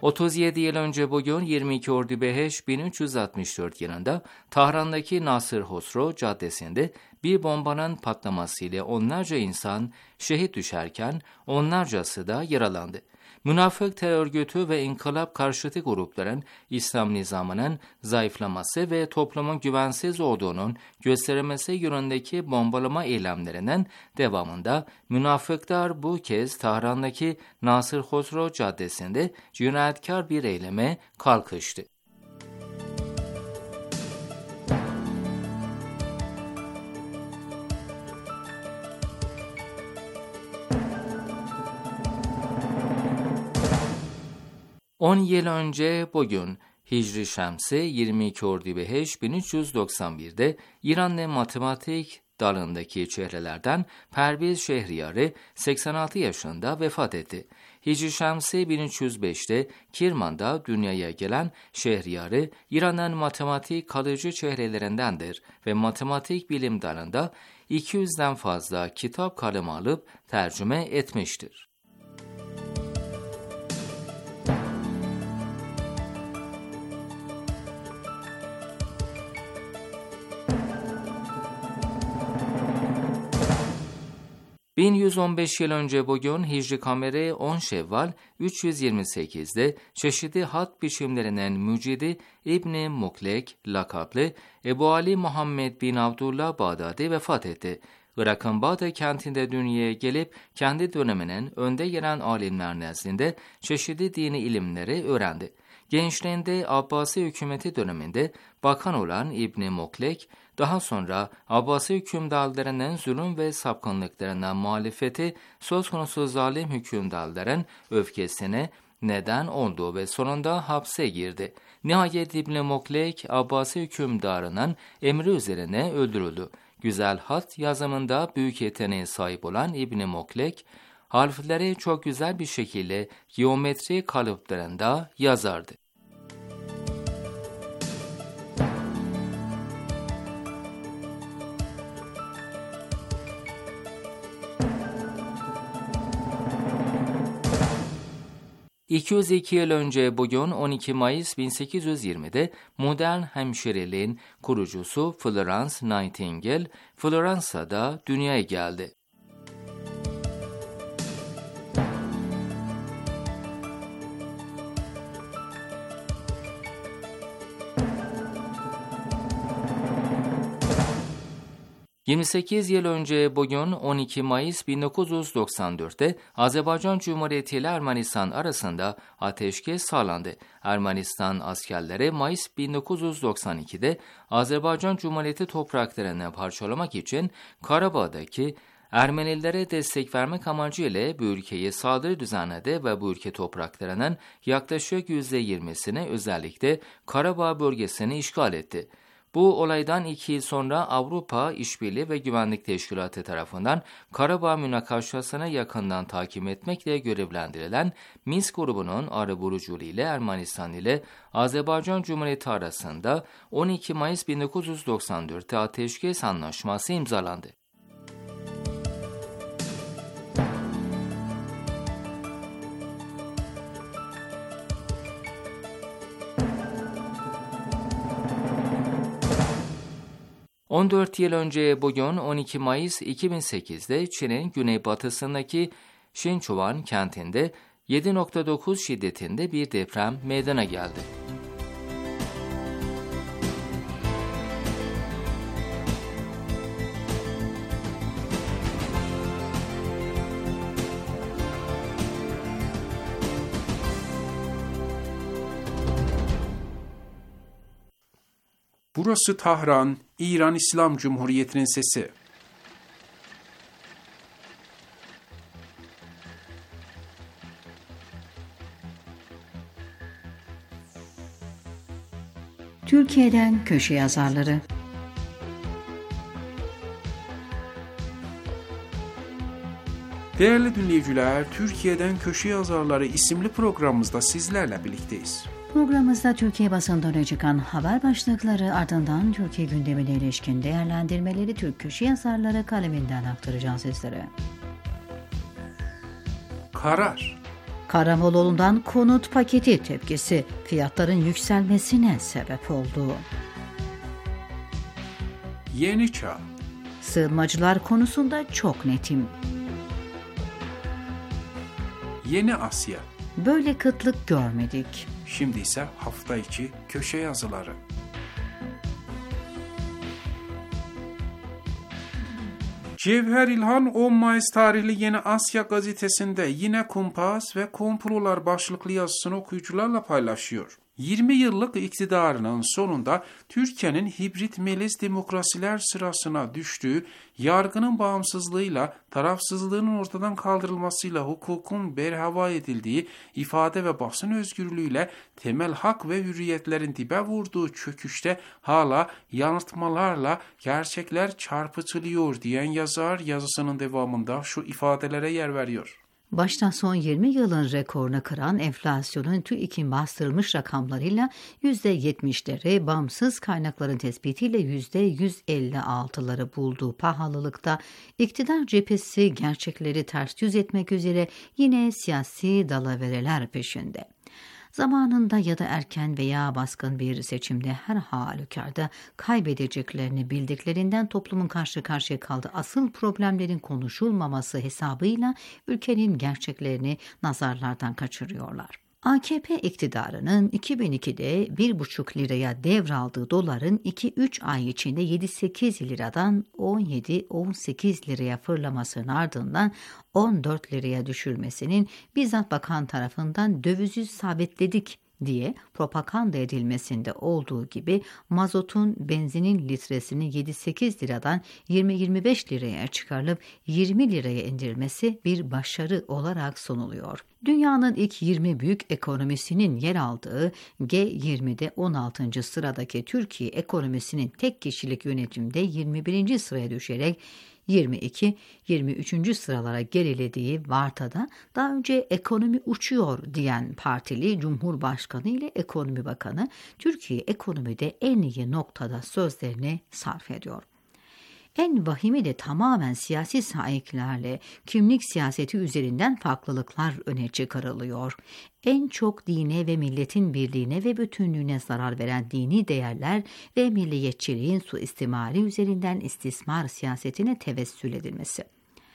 otuz yedi yıl önce bugün yirmi iki Ordubaşı bin üç yüz altmış dört yılında Tahran'daki Nasır Hosro Caddesi'nde bir bombanın patlamasıyla onlarca insan şehit düşerken onlarcası da yaralandı. Münafık terör örgütü ve inkılap karşıtı grupların İslam nizamının zayıflaması ve toplumun güvensiz olduğunun gösterilmesi yönündeki bombalama eylemlerinin devamında münafıklar bu kez Tahran'daki Nasır Hosro Caddesi'nde cinayetkar bir eyleme kalkıştı. on yıl önce bugün Hicri Şemsi yirmi iki Ordubaşı bin üç yüz doksan bir'de İranlı matematik dalındaki çehrelerden Perviz Şehriyarı seksen altı yaşında vefat etti. Hicri Şemsi bin üç yüz beş'te Kirman'da dünyaya gelen Şehriyarı İran'ın matematik kalıcı çehrelerindendir ve matematik bilim dalında iki yüz'den fazla kitap kaleme alıp tercüme etmiştir. bin yüz on beş yıl önce bugün Hicri Kameri on Şevval üç yüz yirmi sekiz'de çeşitli hat biçimlerinin mücidi İbn-i Muklek lakaplı Ebu Ali Muhammed bin Abdullah Bağdadi vefat etti. Irak'ın Bağdat kentinde dünyaya gelip kendi döneminin önde gelen alimler nezdinde çeşitli dini ilimleri öğrendi. Gençliğinde Abbasi hükümeti döneminde bakan olan İbn-i Muklek, daha sonra Abbasi hükümdarlarının zulüm ve sapkınlıklarına muhalefeti söz konusu zalim hükümdarların öfkesine neden oldu ve sonunda hapse girdi. Nihayet İbn-i Muklek, Abbasi hükümdarının emri üzerine öldürüldü. Güzel hat yazımında büyük yeteneğe sahip olan İbn-i Muklek, harfleri çok güzel bir şekilde geometri kalıplarında yazardı. iki yüz iki yıl önce bugün on iki Mayıs bin sekiz yüz yirmi'de modern hemşireliğin kurucusu Florence Nightingale, Floransa'da dünyaya geldi. yirmi sekiz yıl önce bugün on iki Mayıs bin dokuz yüz doksan dört'te Azerbaycan Cumhuriyeti ile Ermenistan arasında ateşkes sağlandı. Ermenistan askerleri Mayıs bin dokuz yüz doksan iki'de Azerbaycan Cumhuriyeti topraklarını parçalamak için Karabağ'daki Ermenilere destek vermek amacıyla bu ülkeye saldırı düzenledi ve bu ülke topraklarının yaklaşık yüzde yirmi'sini özellikle Karabağ bölgesini işgal etti. Bu olaydan iki yıl sonra Avrupa İşbirliği ve Güvenlik Teşkilatı tarafından Karabağ münakaşasını yakından takip etmekle görevlendirilen Minsk grubunun arabuluculuğu ile Ermenistan ile Azerbaycan Cumhuriyeti arasında on iki Mayıs bin dokuz yüz doksan dört'te ateşkes anlaşması imzalandı. on dört yıl önce bugün on iki Mayıs iki bin sekiz'de Çin'in güneybatısındaki Şinçuan kentinde yedi nokta dokuz şiddetinde bir deprem meydana geldi. Burası Tahran, İran İslam Cumhuriyeti'nin sesi. Türkiye'den köşe yazarları. Değerli dinleyiciler, Türkiye'den Köşe Yazarları isimli programımızda sizlerle birlikteyiz. Programımızda Türkiye basından öne çıkan haber başlıkları, ardından Türkiye gündemine ilişkin değerlendirmeleri Türk köşe yazarları kaleminden aktaracağız sizlere. Karar. Karamollaoğlu'ndan konut paketi tepkisi fiyatların yükselmesine sebep oldu. Yeni çağ. Sığınmacılar konusunda çok netim. Yeni Asya. Böyle kıtlık görmedik. Şimdi ise hafta içi köşe yazıları. Cevher İlhan on Mayıs tarihli Yeni Asya gazetesinde yine kumpas ve komplolar başlıklı yazısını okuyucularla paylaşıyor. yirmi yıllık iktidarının sonunda Türkiye'nin hibrit melez demokrasiler sırasına düştüğü, yargının bağımsızlığıyla, tarafsızlığının ortadan kaldırılmasıyla hukukun berhava edildiği, ifade ve basın özgürlüğüyle temel hak ve hürriyetlerin dibe vurduğu çöküşte hala yanıltmalarla gerçekler çarpıtılıyor diyen yazar yazısının devamında şu ifadelere yer veriyor. Başta son yirmi yılın rekorunu kıran enflasyonun TÜİK'in bastırılmış rakamlarıyla yüzde yetmişleri, bağımsız kaynakların tespitiyle yüzde yüz elli altıları bulduğu pahalılıkta iktidar cephesi gerçekleri ters yüz etmek üzere yine siyasi dalavereler peşinde. Zamanında ya da erken veya baskın bir seçimde her halükarda kaybedeceklerini bildiklerinden toplumun karşı karşıya kaldığı asıl problemlerin konuşulmaması hesabıyla ülkenin gerçeklerini nazarlardan kaçırıyorlar. A K P iktidarının iki bin ikide bir buçuk liraya devraldığı doların iki üç ay içinde yedi sekiz liradan on yedi on sekiz liraya fırlamasının ardından on dört liraya düşürmesinin bizzat bakan tarafından dövizi sabitledik diye propaganda edilmesinde olduğu gibi mazotun, benzinin litresini yedi sekiz liradan yirmi yirmi beş liraya çıkarılıp yirmi liraya indirilmesi bir başarı olarak sunuluyor. Dünyanın ilk yirmi büyük ekonomisinin yer aldığı G yirmide on altıncı sıradaki Türkiye ekonomisinin tek kişilik yönetimde yirmi birinci sıraya düşerek yirmi iki yirmi üçüncü sıralara gerilediği Varta'da daha önce ekonomi uçuyor diyen partili Cumhurbaşkanı ile Ekonomi Bakanı Türkiye ekonomide en iyi noktada sözlerini sarf ediyor. En vahimi de tamamen siyasi sahiplerle kimlik siyaseti üzerinden farklılıklar öne çıkarılıyor. En çok dine ve milletin birliğine ve bütünlüğüne zarar veren dini değerler ve milliyetçiliğin suistimali üzerinden istismar siyasetine tevessül edilmesi.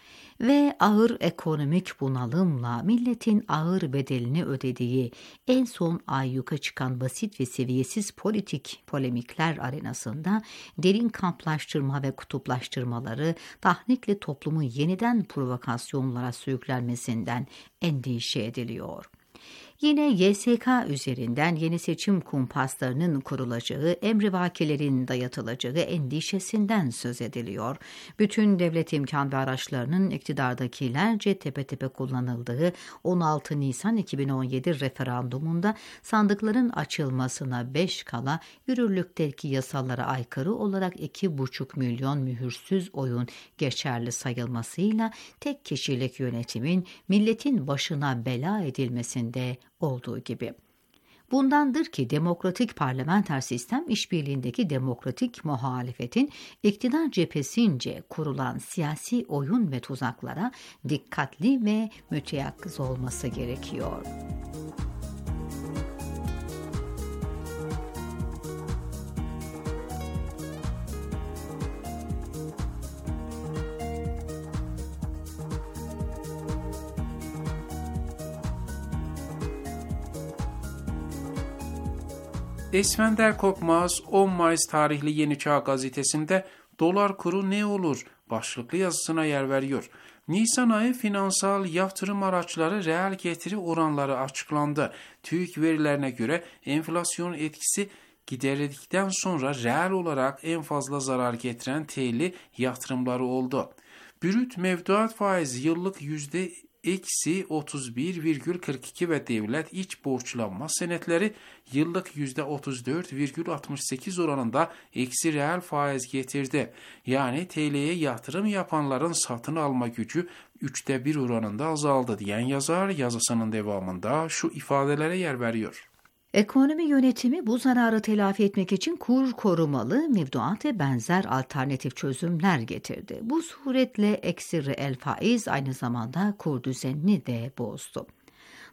Ve ağır ekonomik bunalımla milletin ağır bedelini ödediği en son ayyuka çıkan basit ve seviyesiz politik polemikler arenasında derin kamplaştırma ve kutuplaştırmaları tahnikle toplumun yeniden provokasyonlara sürüklenmesinden endişe ediliyor. Yine Y S K üzerinden yeni seçim kumpaslarının kurulacağı, emrivakilerin dayatılacağı endişesinden söz ediliyor. Bütün devlet imkan ve araçlarının iktidardakilerce tepe tepe kullanıldığı on altı Nisan iki bin on yedi referandumunda sandıkların açılmasına beş kala yürürlükteki yasalara aykırı olarak iki buçuk milyon mühürsüz oyun geçerli sayılmasıyla tek kişilik yönetimin milletin başına bela edilmesinde olduğu gibi. Bundandır ki demokratik parlamenter sistem işbirliğindeki demokratik muhalefetin iktidar cephesince kurulan siyasi oyun ve tuzaklara dikkatli ve müteyakkız olması gerekiyor. Esfender Korkmaz on Mayıs tarihli Yeni Çağ gazetesinde dolar kuru ne olur başlıklı yazısına yer veriyor. Nisan ayı finansal yatırım araçları reel getiri oranları açıklandı. TÜİK verilerine göre enflasyon etkisi giderildikten sonra reel olarak en fazla zarar getiren T L yatırımları oldu. Brüt mevduat faizi yıllık yüzde eksi otuz bir virgül kırk iki ve devlet iç borçlanma senetleri yıllık yüzde otuz dört virgül altmış sekiz oranında eksi reel faiz getirdi. Yani T L'ye yatırım yapanların satın alma gücü üçte bir oranında azaldı diyen yazar yazısının devamında şu ifadelere yer veriyor. Ekonomi yönetimi bu zararı telafi etmek için kur korumalı, mevduat ve benzer alternatif çözümler getirdi. Bu suretle eksi reel faiz aynı zamanda kur düzenini de bozdu.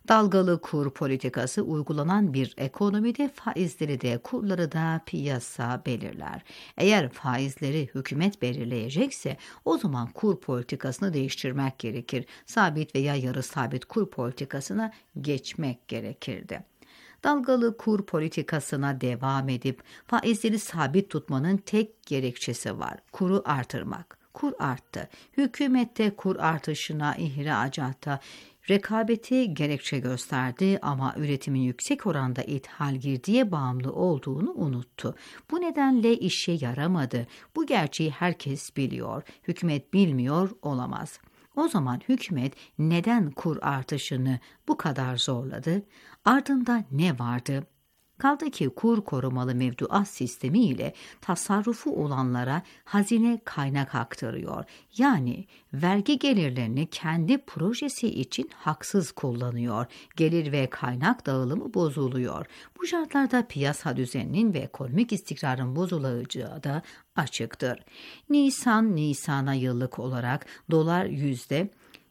Dalgalı kur politikası uygulanan bir ekonomide faizleri de kurları da piyasa belirler. Eğer faizleri hükümet belirleyecekse o zaman kur politikasını değiştirmek gerekir. Sabit veya yarı sabit kur politikasına geçmek gerekirdi. Dalgalı kur politikasına devam edip faizleri sabit tutmanın tek gerekçesi var: kuru artırmak. Kur arttı. Hükümette kur artışına, ihracatta, rekabeti gerekçe gösterdi ama üretimin yüksek oranda ithal girdiye bağımlı olduğunu unuttu. Bu nedenle işe yaramadı. Bu gerçeği herkes biliyor. Hükümet bilmiyor olamaz. O zaman hükümet neden kur artışını bu kadar zorladı? Ardında ne vardı? Kaldı ki kur korumalı mevduat sistemi ile tasarrufu olanlara hazine kaynak aktarıyor. Yani vergi gelirlerini kendi projesi için haksız kullanıyor. Gelir ve kaynak dağılımı bozuluyor. Bu şartlarda piyasa düzeninin ve ekonomik istikrarın bozulacağı da açıktır. Nisan, Nisan'a yıllık olarak dolar yüzde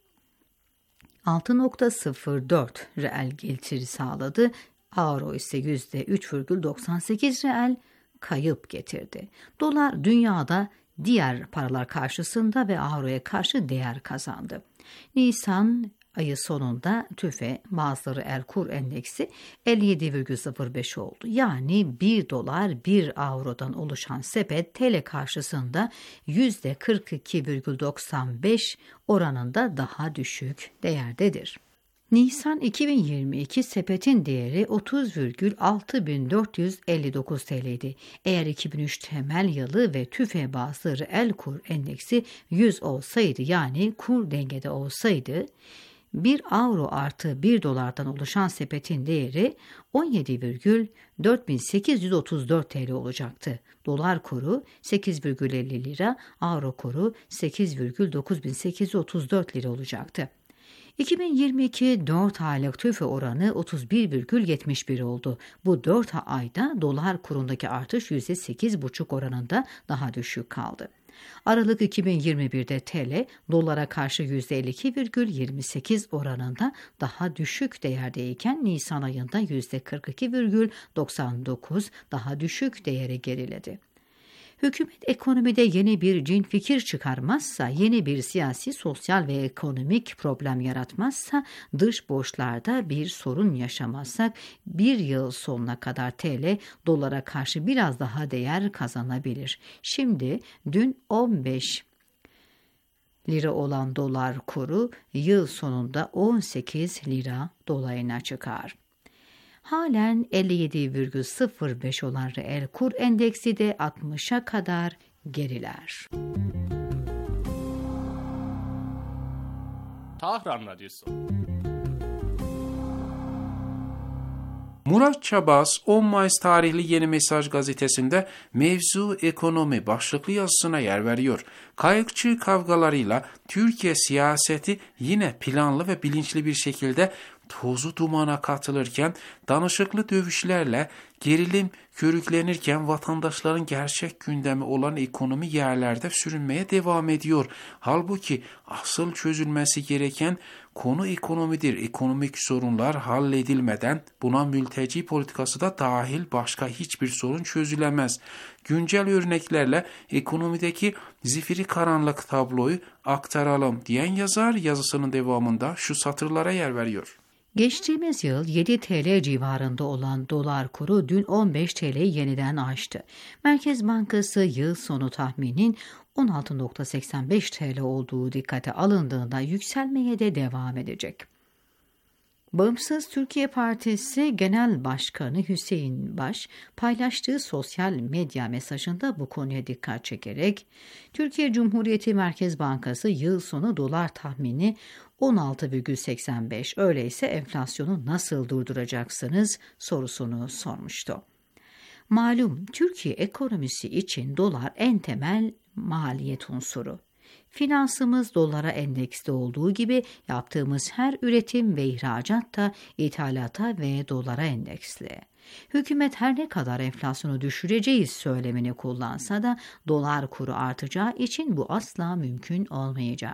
altı virgül sıfır dört reel getiri sağladı. Avro ise yüzde üç virgül doksan sekiz reel kayıp getirdi. Dolar dünyada diğer paralar karşısında ve avroya karşı değer kazandı. Nisan ayı sonunda TÜFE bazıları el kur endeksi elli yedi virgül sıfır beş oldu. Yani bir dolar bir avrodan oluşan sepet T L karşısında yüzde kırk iki virgül doksan beş oranında daha düşük değerdedir. Nisan iki bin yirmi iki sepetin değeri otuz virgül altı bin dört yüz elli dokuz T L'ydi. Eğer iki bin üç temel yılı ve TÜFE bazıları el kur endeksi yüz olsaydı, yani kur dengede olsaydı, bir avro artı bir dolardan oluşan sepetin değeri on yedi virgül dört bin sekiz yüz otuz dört T L olacaktı. Dolar kuru sekiz virgül elli lira, avro kuru sekiz virgül dokuz bin sekiz yüz otuz dört lira olacaktı. iki bin yirmi iki dört aylık TÜFE oranı otuz bir virgül yetmiş bir oldu. Bu dört ayda dolar kurundaki artış yüzde sekiz virgül beş oranında daha düşük kaldı. Aralık iki bin yirmi birde T L dolara karşı yüzde elli iki virgül yirmi sekiz oranında daha düşük değerdeyken Nisan ayında yüzde kırk iki virgül doksan dokuz daha düşük değere geriledi. Hükümet ekonomide yeni bir cin fikir çıkarmazsa, yeni bir siyasi, sosyal ve ekonomik problem yaratmazsa, dış borçlarda bir sorun yaşamazsak bir yıl sonuna kadar T L dolara karşı biraz daha değer kazanabilir. Şimdi dün on beş lira olan dolar kuru yıl sonunda on sekiz lira dolayına çıkar. Halen elli yedi virgül sıfır beş olan reel kur endeksi de altmışa kadar geriler. Tahran Radyosu. Murat Çabas on Mayıs tarihli Yeni Mesaj gazetesinde mevzu ekonomi başlıklı yazısına yer veriyor. Kayıkçı kavgalarıyla Türkiye siyaseti yine planlı ve bilinçli bir şekilde tozu dumana katılırken, danışıklı dövüşlerle gerilim körüklenirken vatandaşların gerçek gündemi olan ekonomi yerlerde sürünmeye devam ediyor. Halbuki asıl çözülmesi gereken konu ekonomidir. Ekonomik sorunlar halledilmeden buna mülteci politikası da dahil başka hiçbir sorun çözülemez. Güncel örneklerle ekonomideki zifiri karanlık tabloyu aktaralım diyen yazar yazısının devamında şu satırlara yer veriyor. Geçtiğimiz yıl yedi T L civarında olan dolar kuru dün on beş T L'yi yeniden aştı. Merkez Bankası yıl sonu tahminin on altı virgül seksen beş T L olduğu dikkate alındığında yükselmeye de devam edecek. Bağımsız Türkiye Partisi Genel Başkanı Hüseyin Baş paylaştığı sosyal medya mesajında bu konuya dikkat çekerek, Türkiye Cumhuriyeti Merkez Bankası yıl sonu dolar tahmini on altı virgül seksen beş, öyleyse enflasyonu nasıl durduracaksınız sorusunu sormuştu. Malum Türkiye ekonomisi için dolar en temel maliyet unsuru. Finansımız dolara endeksli olduğu gibi yaptığımız her üretim ve ihracat da ithalata ve dolara endeksli. Hükümet her ne kadar enflasyonu düşüreceğiz söylemini kullansa da dolar kuru artacağı için bu asla mümkün olmayacak.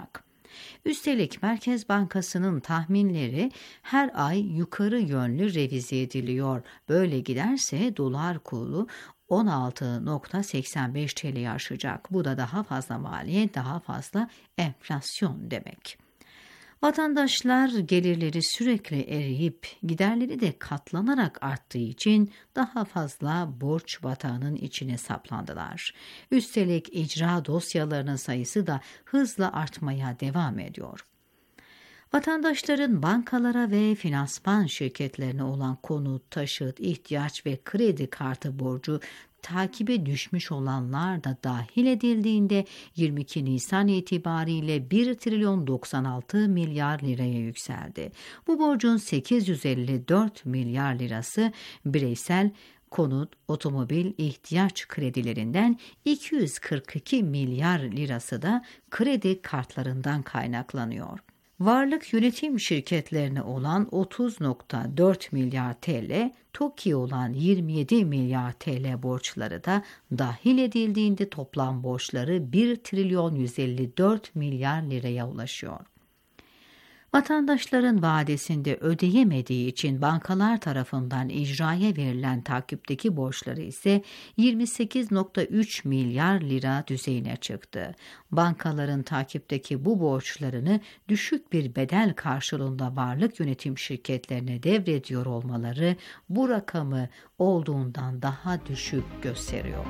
Üstelik Merkez Bankası'nın tahminleri her ay yukarı yönlü revize ediliyor. Böyle giderse dolar kuru on altı nokta seksen beş T L'yi aşacak. Bu da daha fazla maliyet, daha fazla enflasyon demek. Vatandaşlar gelirleri sürekli eriyip giderleri de katlanarak arttığı için daha fazla borç batağının içine saplandılar. Üstelik icra dosyalarının sayısı da hızla artmaya devam ediyor. Vatandaşların bankalara ve finansman şirketlerine olan konut, taşıt, ihtiyaç ve kredi kartı borcu takibe düşmüş olanlar da dahil edildiğinde yirmi iki Nisan itibariyle bir trilyon doksan altı milyar liraya yükseldi. Bu borcun sekiz yüz elli dört milyar lirası bireysel konut, otomobil, ihtiyaç kredilerinden, iki yüz kırk iki milyar lirası da kredi kartlarından kaynaklanıyor. Varlık yönetim şirketlerine olan otuz nokta dört milyar T L, TOKİ olan yirmi yedi milyar T L borçları da dahil edildiğinde toplam borçları bir trilyon yüz elli dört milyar liraya ulaşıyor. Vatandaşların vadesinde ödeyemediği için bankalar tarafından icraya verilen takipteki borçları ise yirmi sekiz nokta üç milyar lira düzeyine çıktı. Bankaların takipteki bu borçlarını düşük bir bedel karşılığında varlık yönetim şirketlerine devrediyor olmaları bu rakamı olduğundan daha düşük gösteriyor.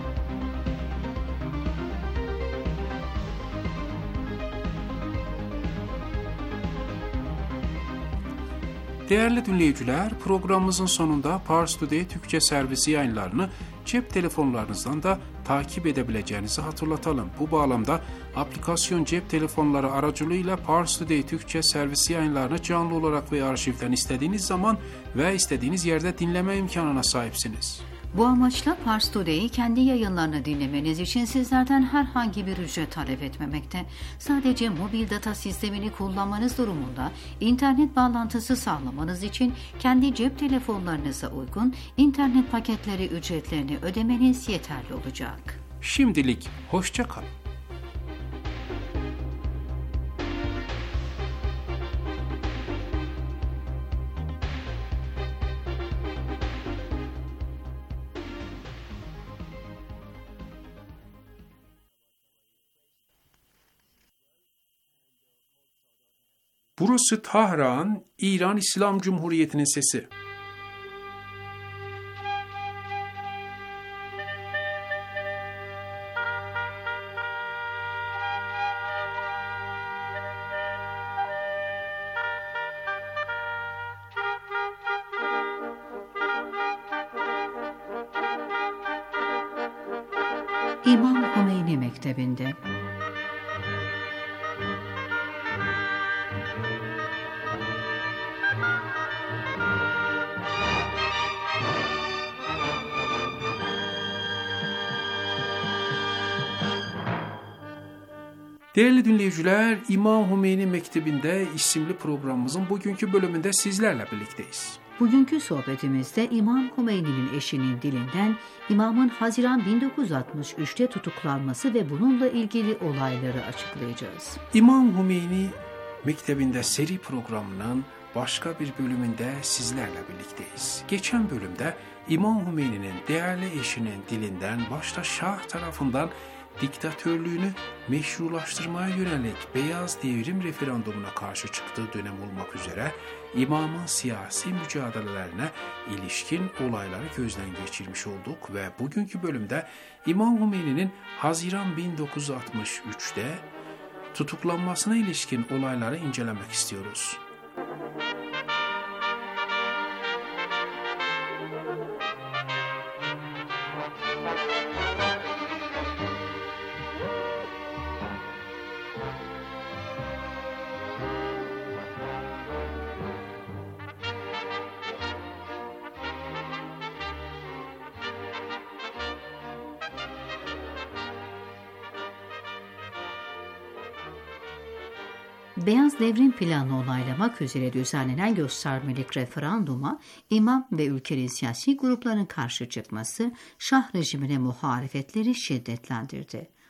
Değerli dinleyiciler, programımızın sonunda Pars Today Türkçe servisi yayınlarını cep telefonlarınızdan da takip edebileceğinizi hatırlatalım. Bu bağlamda aplikasyon cep telefonları aracılığıyla Pars Today Türkçe servisi yayınlarını canlı olarak ve arşivden istediğiniz zaman ve istediğiniz yerde dinleme imkanına sahipsiniz. Bu amaçla Pars Today'i kendi yayınlarını dinlemeniz için sizlerden herhangi bir ücret talep etmemekte. Sadece mobil data sistemini kullanmanız durumunda internet bağlantısı sağlamanız için kendi cep telefonlarınıza uygun internet paketleri ücretlerini ödemeniz yeterli olacak. Şimdilik hoşça kalın. Burası Tahran, İran İslam Cumhuriyeti'nin sesi. İmam Hümeyni Mektebi'nde Değerli dinleyiciler, İmam Hümeyni Mektebi'nde isimli programımızın bugünkü bölümünde sizlerle birlikteyiz. Bugünkü sohbetimizde İmam Hümeyni'nin eşinin dilinden İmam'ın Haziran bin dokuz yüz altmış üçte tutuklanması ve bununla ilgili olayları açıklayacağız. İmam Hümeyni Mektebi'nde seri programının başka bir bölümünde sizlerle birlikteyiz. Geçen bölümde İmam Hümeyni'nin değerli eşinin dilinden başta Şah tarafından diktatörlüğünü meşrulaştırmaya yönelik Beyaz Devrim referandumuna karşı çıktığı dönem olmak üzere İmam'ın siyasi mücadelelerine ilişkin olayları gözden geçirmiş olduk ve bugünkü bölümde İmam Hümeyni'nin Haziran bin dokuz yüz altmış üçte tutuklanmasına ilişkin olayları incelemek istiyoruz. Beyaz Devrim planını onaylamak üzere düzenlenen göstermelik referanduma İmam ve ülkenin siyasi gruplarının karşı çıkması Şah rejimine muhalefetleri şiddetlendirdi.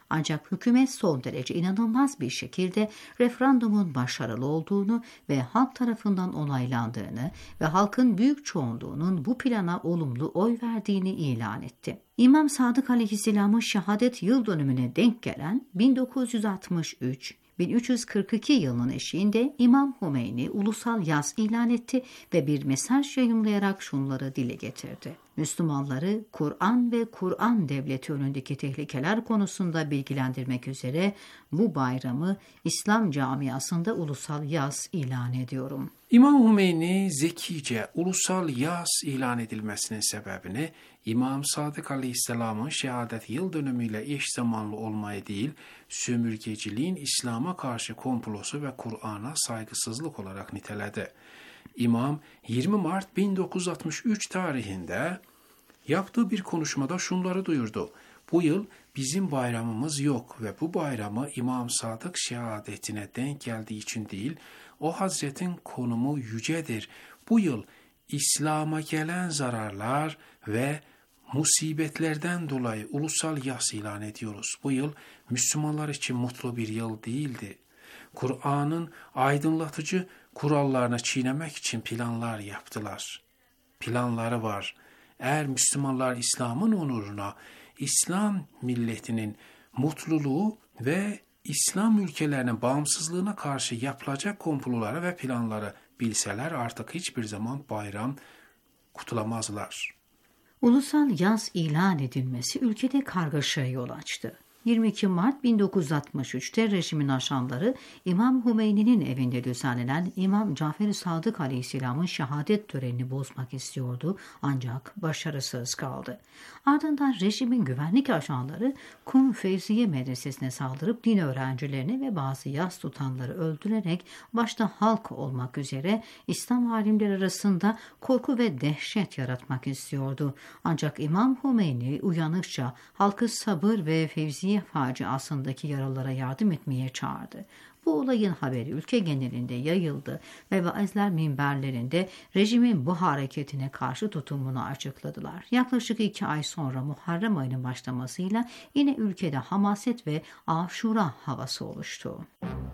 Ancak hükümet son derece inanılmaz bir şekilde referandumun başarılı olduğunu ve halk tarafından onaylandığını ve halkın büyük çoğunluğunun bu plana olumlu oy verdiğini ilan etti. İmam Sadık Aleyhisselam'ın şehadet yıl dönümüne denk gelen bin dokuz yüz altmış üç bin üç yüz kırk iki yılının eşiğinde İmam Hümeyni ulusal yas ilan etti ve bir mesaj yayımlayarak şunları dile getirdi. Müslümanları Kur'an ve Kur'an devleti önündeki tehlikeler konusunda bilgilendirmek üzere bu bayramı İslam camiasında ulusal yas ilan ediyorum. İmam Hümeyni zekice ulusal yas ilan edilmesinin sebebini İmam Sadık Aleyhisselam'ın şehadet yıl dönümüyle eş zamanlı olmayı değil, sömürgeciliğin İslam'a karşı komplosu ve Kur'an'a saygısızlık olarak niteledi. İmam yirmi Mart bin dokuz yüz altmış üç tarihinde yaptığı bir konuşmada şunları duyurdu. Bu yıl bizim bayramımız yok ve bu bayramı İmam Sadık şehadetine denk geldiği için değil, o Hazretin konumu yücedir. Bu yıl İslam'a gelen zararlar ve musibetlerden dolayı ulusal yas ilan ediyoruz. Bu yıl Müslümanlar için mutlu bir yıl değildi. Kur'an'ın aydınlatıcı kurallarını çiğnemek için planlar yaptılar. Planları var. Eğer Müslümanlar İslam'ın onuruna, İslam milletinin mutluluğu ve İslam ülkelerinin bağımsızlığına karşı yapılacak komploları ve planları bilseler artık hiçbir zaman bayram kutlamazlar. Ulusal yas ilan edilmesi ülkede kargaşaya yol açtı. yirmi iki Mart bin dokuz yüz altmış üçte rejimin aşanları İmam Hümeyni'nin evinde düzenlenen İmam Cafer-i Sadık Aleyhisselam'ın şehadet törenini bozmak istiyordu ancak başarısız kaldı. Ardından rejimin güvenlik ajanları Kum Feyziye Medresesi'ne saldırıp din öğrencilerini ve bazı yas tutanları öldürerek başta halk olmak üzere İslam alimleri arasında korku ve dehşet yaratmak istiyordu. Ancak İmam Hümeyni uyanıkça halkı sabır ve Fevziye faciasındaki yaralılara yardım etmeye çağırdı. Bu olayın haberi ülke genelinde yayıldı ve vaizler minberlerinde rejimin bu hareketine karşı tutumunu açıkladılar. Yaklaşık iki ay sonra Muharrem ayının başlamasıyla yine ülkede hamaset ve Aşura havası oluştu.